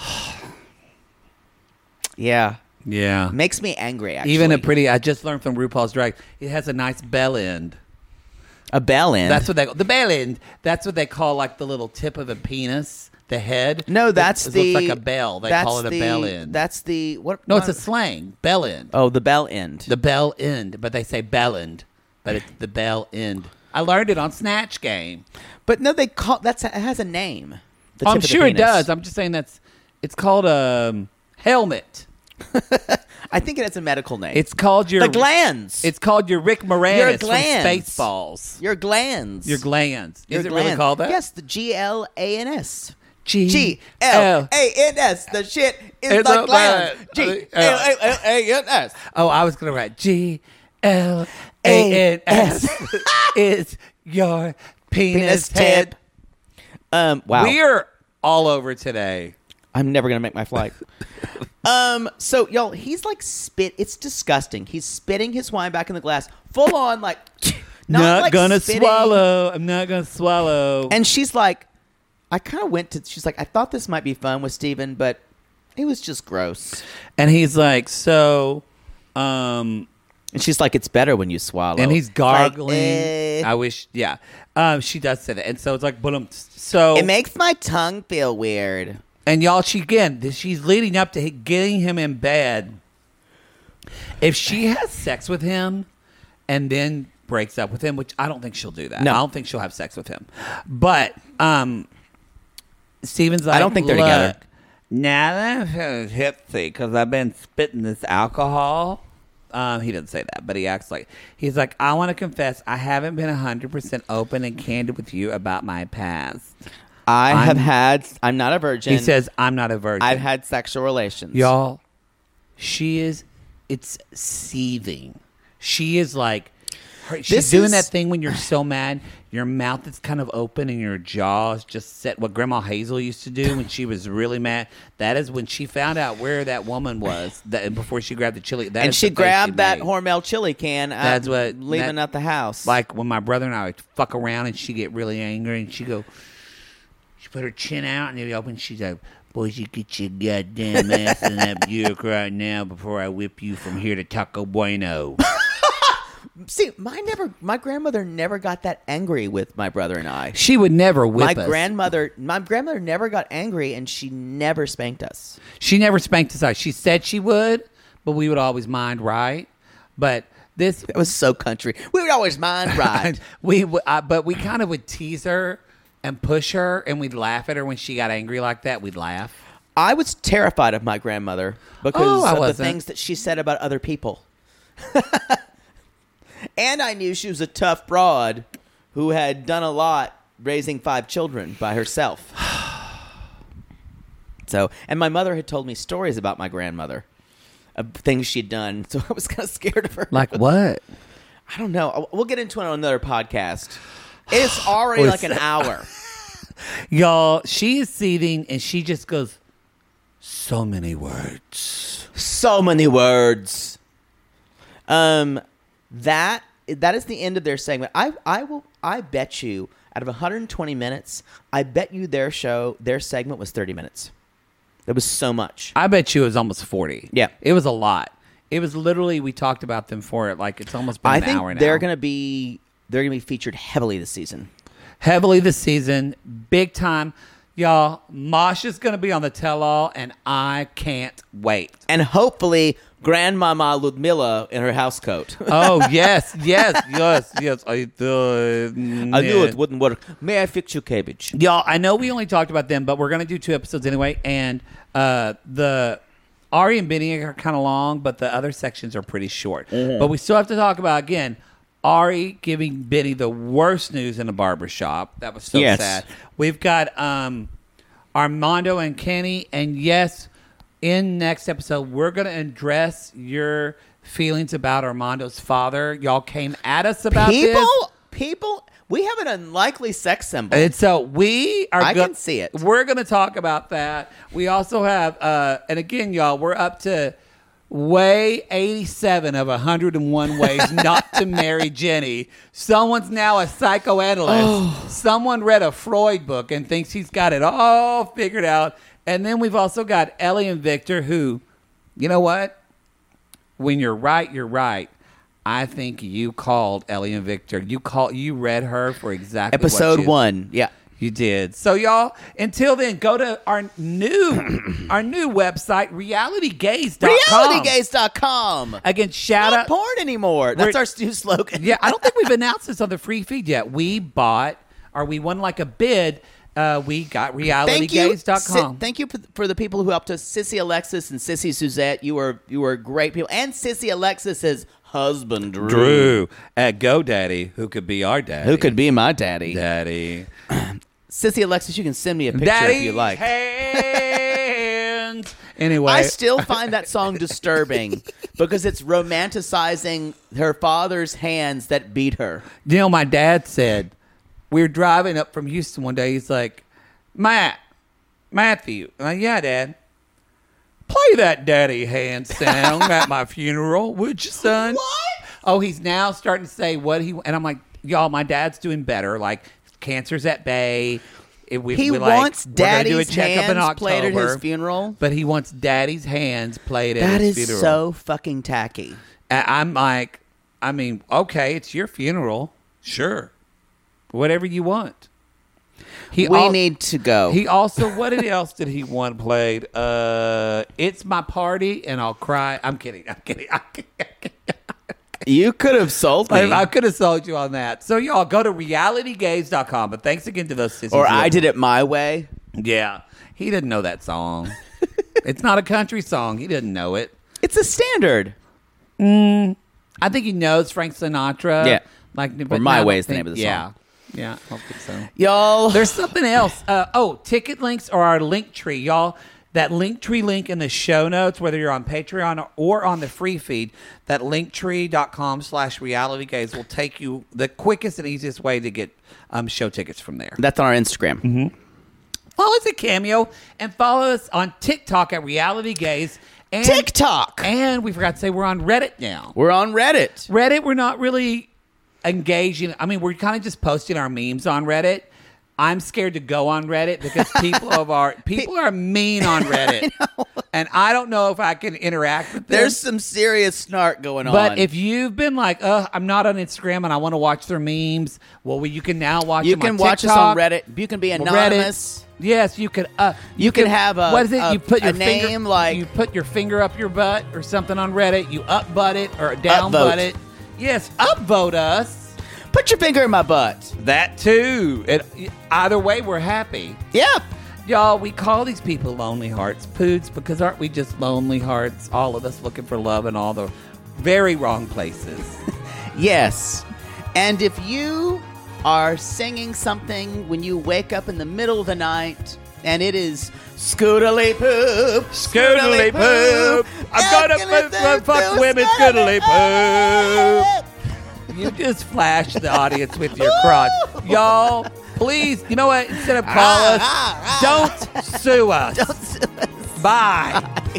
Yeah. Yeah. Makes me angry, actually. Even a pretty, I just learned from RuPaul's Drag, it has a nice bell end. a bell end. That's what they, the bell end, that's what they call like the little tip of a penis, the head. No, that's it, the... It looks like a bell. They that's call it a the- bell end. That's the... what? no, it's a what- slang, bell end. Oh, the bell end. The bell end, but they say bell end, but it's the bell end. I learned it on Snatch Game. But no, they call... That's it has a name. The I'm tip of the sure it penis. does. I'm just saying that's, it's called a um, helmet. I think it has a medical name. It's called your the glands. It's called your Rick Your Moranis from glands. Spaceballs. your glands. Your glands. Your Is it glands. really called that? Yes, the G L A N S. G G L A N S. The shit is It's the a- glands. uh, G L A N S. Oh, I was gonna write G L A N S. It's your penis Penis tip. tip. Um. Wow. We're all over today. I'm never gonna make my flight. um. So y'all, he's like spit. It's disgusting. He's spitting his wine back in the glass, full on like. Not, Not like gonna spitting. swallow. I'm not gonna swallow. And she's like, I kind of went to. She's like, I thought this might be fun with Steven, but it was just gross. And he's like, so, um, And she's like, it's better when you swallow. and he's Like, gargling. eh. I wish, yeah. Um, she does say that, and so it's like, boom. So It makes my tongue feel weird. And y'all, she again, this- she's leading up to he- getting him in bed. If she has sex with him and then breaks up with him, which I don't think she'll do that. No. I don't think she'll have sex with him. But um, Steven's like, I don't think they're "Look, together." Now that I'm feeling tipsy because I've been spitting this alcohol. Um, he doesn't say that, but he acts like he's like, I want to confess, I haven't been one hundred percent open and candid with you about my past. I I'm- have had. I'm not a virgin. He says, I'm not a virgin. I've had sexual relations. Y'all, she is, it's seething. She is like, her, she's This doing is- that thing when you're so mad, your mouth is kind of open and your jaw is just set. What Grandma Hazel used to do when she was really mad. That is when she found out where that woman was that before she grabbed the chili. That and is she the face grabbed she that made. Hormel chili can. uh, That's what- leaving that- at the house. Like when my brother and I would fuck around and she get really angry and she go, she put her chin out and then open. She's like, "Boys, you get your goddamn ass in that Buick right now before I whip you from here to Taco Bueno." See, my never, my grandmother never got that angry with my brother and I. She would never whip My us. grandmother, my grandmother never got angry, and she never spanked us. She never spanked us out. She said she would, but we would always mind right. But this, That was so country. We would always mind right. we, w- uh, but we kind of would tease her and push her, and we'd laugh at her when she got angry like that. We'd laugh. I was terrified of my grandmother because Oh, I of the wasn't. things that she said about other people. And I knew she was a tough broad who had done a lot raising five children by herself. So, and my mother had told me stories about my grandmother of things she'd done, so I was kind of scared of her. Like what? I don't know. We'll get into it on another podcast. It's already like an hour. Y'all, she is seething, and she just goes, so many words. So many words. Um, that that is the end of their segment. I I will I bet you out of one hundred twenty minutes, I bet you their show their segment was thirty minutes. That was so much. I bet you it was almost forty. Yeah. It was a lot. It was literally, we talked about them for it, like it's almost been I an think hour now. they're gonna be they're gonna be featured heavily this season. Heavily this season, big time. Y'all, Masha's going to be on the tell-all, and I can't wait. And hopefully Grandmama Ludmilla in her house coat. Oh, yes, yes, yes, yes. I, uh, I knew it wouldn't work. May I fix your cabbage? Y'all, I know we only talked about them, but we're going to do two episodes anyway, and uh, the Ari and Benny are kind of long, but the other sections are pretty short. But we still have to talk about, again, Ari giving Benny the worst news in a barbershop. That was so Yes. sad. We've got um, Armando and Kenny, and yes, in next episode, we're going to address your feelings about Armando's father. Y'all came at us about this. People, people, we have an unlikely sex symbol. And so we are. I go- can see it. We're going to talk about that. We also have, uh, and again, y'all, we're up to way eighty-seven of one hundred one ways not to marry Jenny. Someone's now a psychoanalyst. Oh. Someone read a Freud book and thinks he's got it all figured out. And then we've also got Ellie and Victor, who, you know what? When you're right, you're right. I think you called Ellie and Victor. You call. You read her for exactly what Episode she- one. Yeah. You did. So y'all, until then, go to our new our new website, reality gaze dot com. reality gaze dot com. Again, shout Not out. porn anymore. That's We're- our new slogan. Yeah, I don't think we've announced this on the free feed yet. We bought, or we won like a bid. Uh, we got reality Thank you. gaze dot Si- com. thank you for, for the people who helped us. Sissy Alexis and Sissy Suzette. You were you were great people. And Sissy Alexis's husband, Drew. Drew at GoDaddy, who could be our daddy. Who could be my daddy. Daddy. Sissy Alexis, you can send me a picture Daddy if you like. hands. Anyway. I still find that song disturbing because it's romanticizing her father's hands that beat her. You know, my dad said, we were driving up from Houston one day. He's like, Matt, Matthew. I'm like, yeah, Dad. Play that daddy hand sound at my funeral, would you, son? What? Oh, he's now starting to say what he... And I'm like, y'all, my dad's doing better. Like, cancer's at bay. It, we, He we like, wants we're gonna do a daddy's checkup in hands played at his October, funeral. But he wants daddy's hands played at That his is funeral. so fucking tacky. And I'm like, I mean, okay, it's your funeral. Sure. Whatever you want. He We al- need to go. He also, what else did he want played? Uh, it's my party and I'll cry. I'm kidding. I'm kidding. I'm kidding. You could have sold me. I, I could have sold you on that. So y'all go to reality gaze dot com. But thanks again to those sissies. or who- I did it my way. Yeah. He didn't know that song. It's not a country song. He didn't know it. It's a standard. I think he knows Frank Sinatra. Yeah. Like, Or but My I don't Way is the think- name of the yeah. song. Yeah. I don't think so. Y'all. There's something else. Uh, oh, ticket links or our link tree, y'all. that Linktree link in the show notes, whether you're on Patreon or on the free feed, that linktree.com slash reality gaze will take you the quickest and easiest way to get um, show tickets from there. That's on our Instagram. Mm-hmm. Follow us at Cameo and follow us on TikTok at Reality Gaze. And, TikTok! And we forgot to say we're on Reddit now. We're on Reddit. Reddit, we're not really engaging. I mean, we're kind of just posting our memes on Reddit. I'm scared to go on Reddit because people of our people are mean on Reddit, I and I don't know if I can interact with them. There's some serious snark going on. But if you've been like, "Uh, I'm not on Instagram and I want to watch their memes," well, you can now watch. You them can on watch TikTok, us on Reddit. You can be anonymous. Reddit. Yes, you can. Uh, you, you can, can have a what is it? A, you put your a finger, name like you put your finger up your butt or something on Reddit. You up butt it or down upvote. butt it. Yes, upvote us. Put your finger in my butt. That too. It, either way, we're happy. Yep. Y'all, we call these people lonely hearts poods because aren't we just lonely hearts? All of us looking for love in all the very wrong places. Yes. And if you are singing something when you wake up in the middle of the night and it is scootily poop, scootily poop, I'm gonna fuck, fuck women scootily poop. You just flash the audience with your crotch. Y'all, please, you know what? Instead of call us, don't sue us. Don't sue us. Bye. Bye.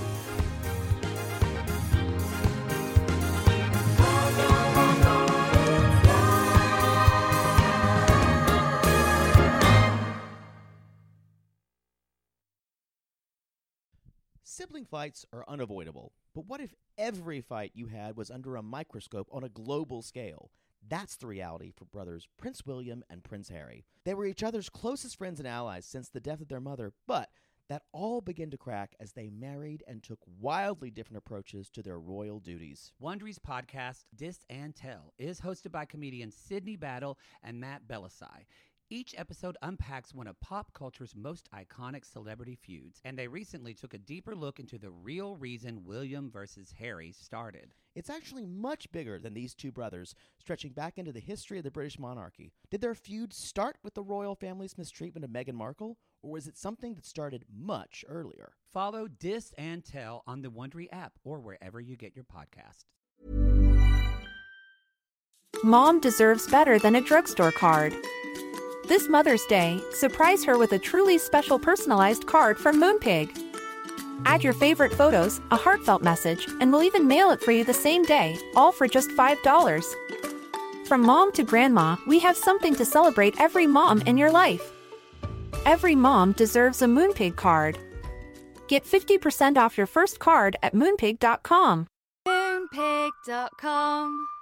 Sibling fights are unavoidable, but what if every fight you had was under a microscope on a global scale? That's the reality for brothers Prince William and Prince Harry. They were each other's closest friends and allies since the death of their mother, but that all began to crack as they married and took wildly different approaches to their royal duties. Wondery's podcast, Dis and Tell, is hosted by comedians Sydney Battle and Matt Belisai. Each episode unpacks one of pop culture's most iconic celebrity feuds, and they recently took a deeper look into the real reason William versus Harry started. It's actually much bigger than these two brothers, stretching back into the history of the British monarchy. Did their feud start with the royal family's mistreatment of Meghan Markle, or was it something that started much earlier? Follow Dis and Tell on the Wondery app or wherever you get your podcasts. Mom deserves better than a drugstore card. This Mother's Day, surprise her with a truly special personalized card from Moonpig. Add your favorite photos, a heartfelt message, and we'll even mail it for you the same day, all for just five dollars. From mom to grandma, we have something to celebrate every mom in your life. Every mom deserves a Moonpig card. Get fifty percent off your first card at moonpig dot com. Moonpig dot com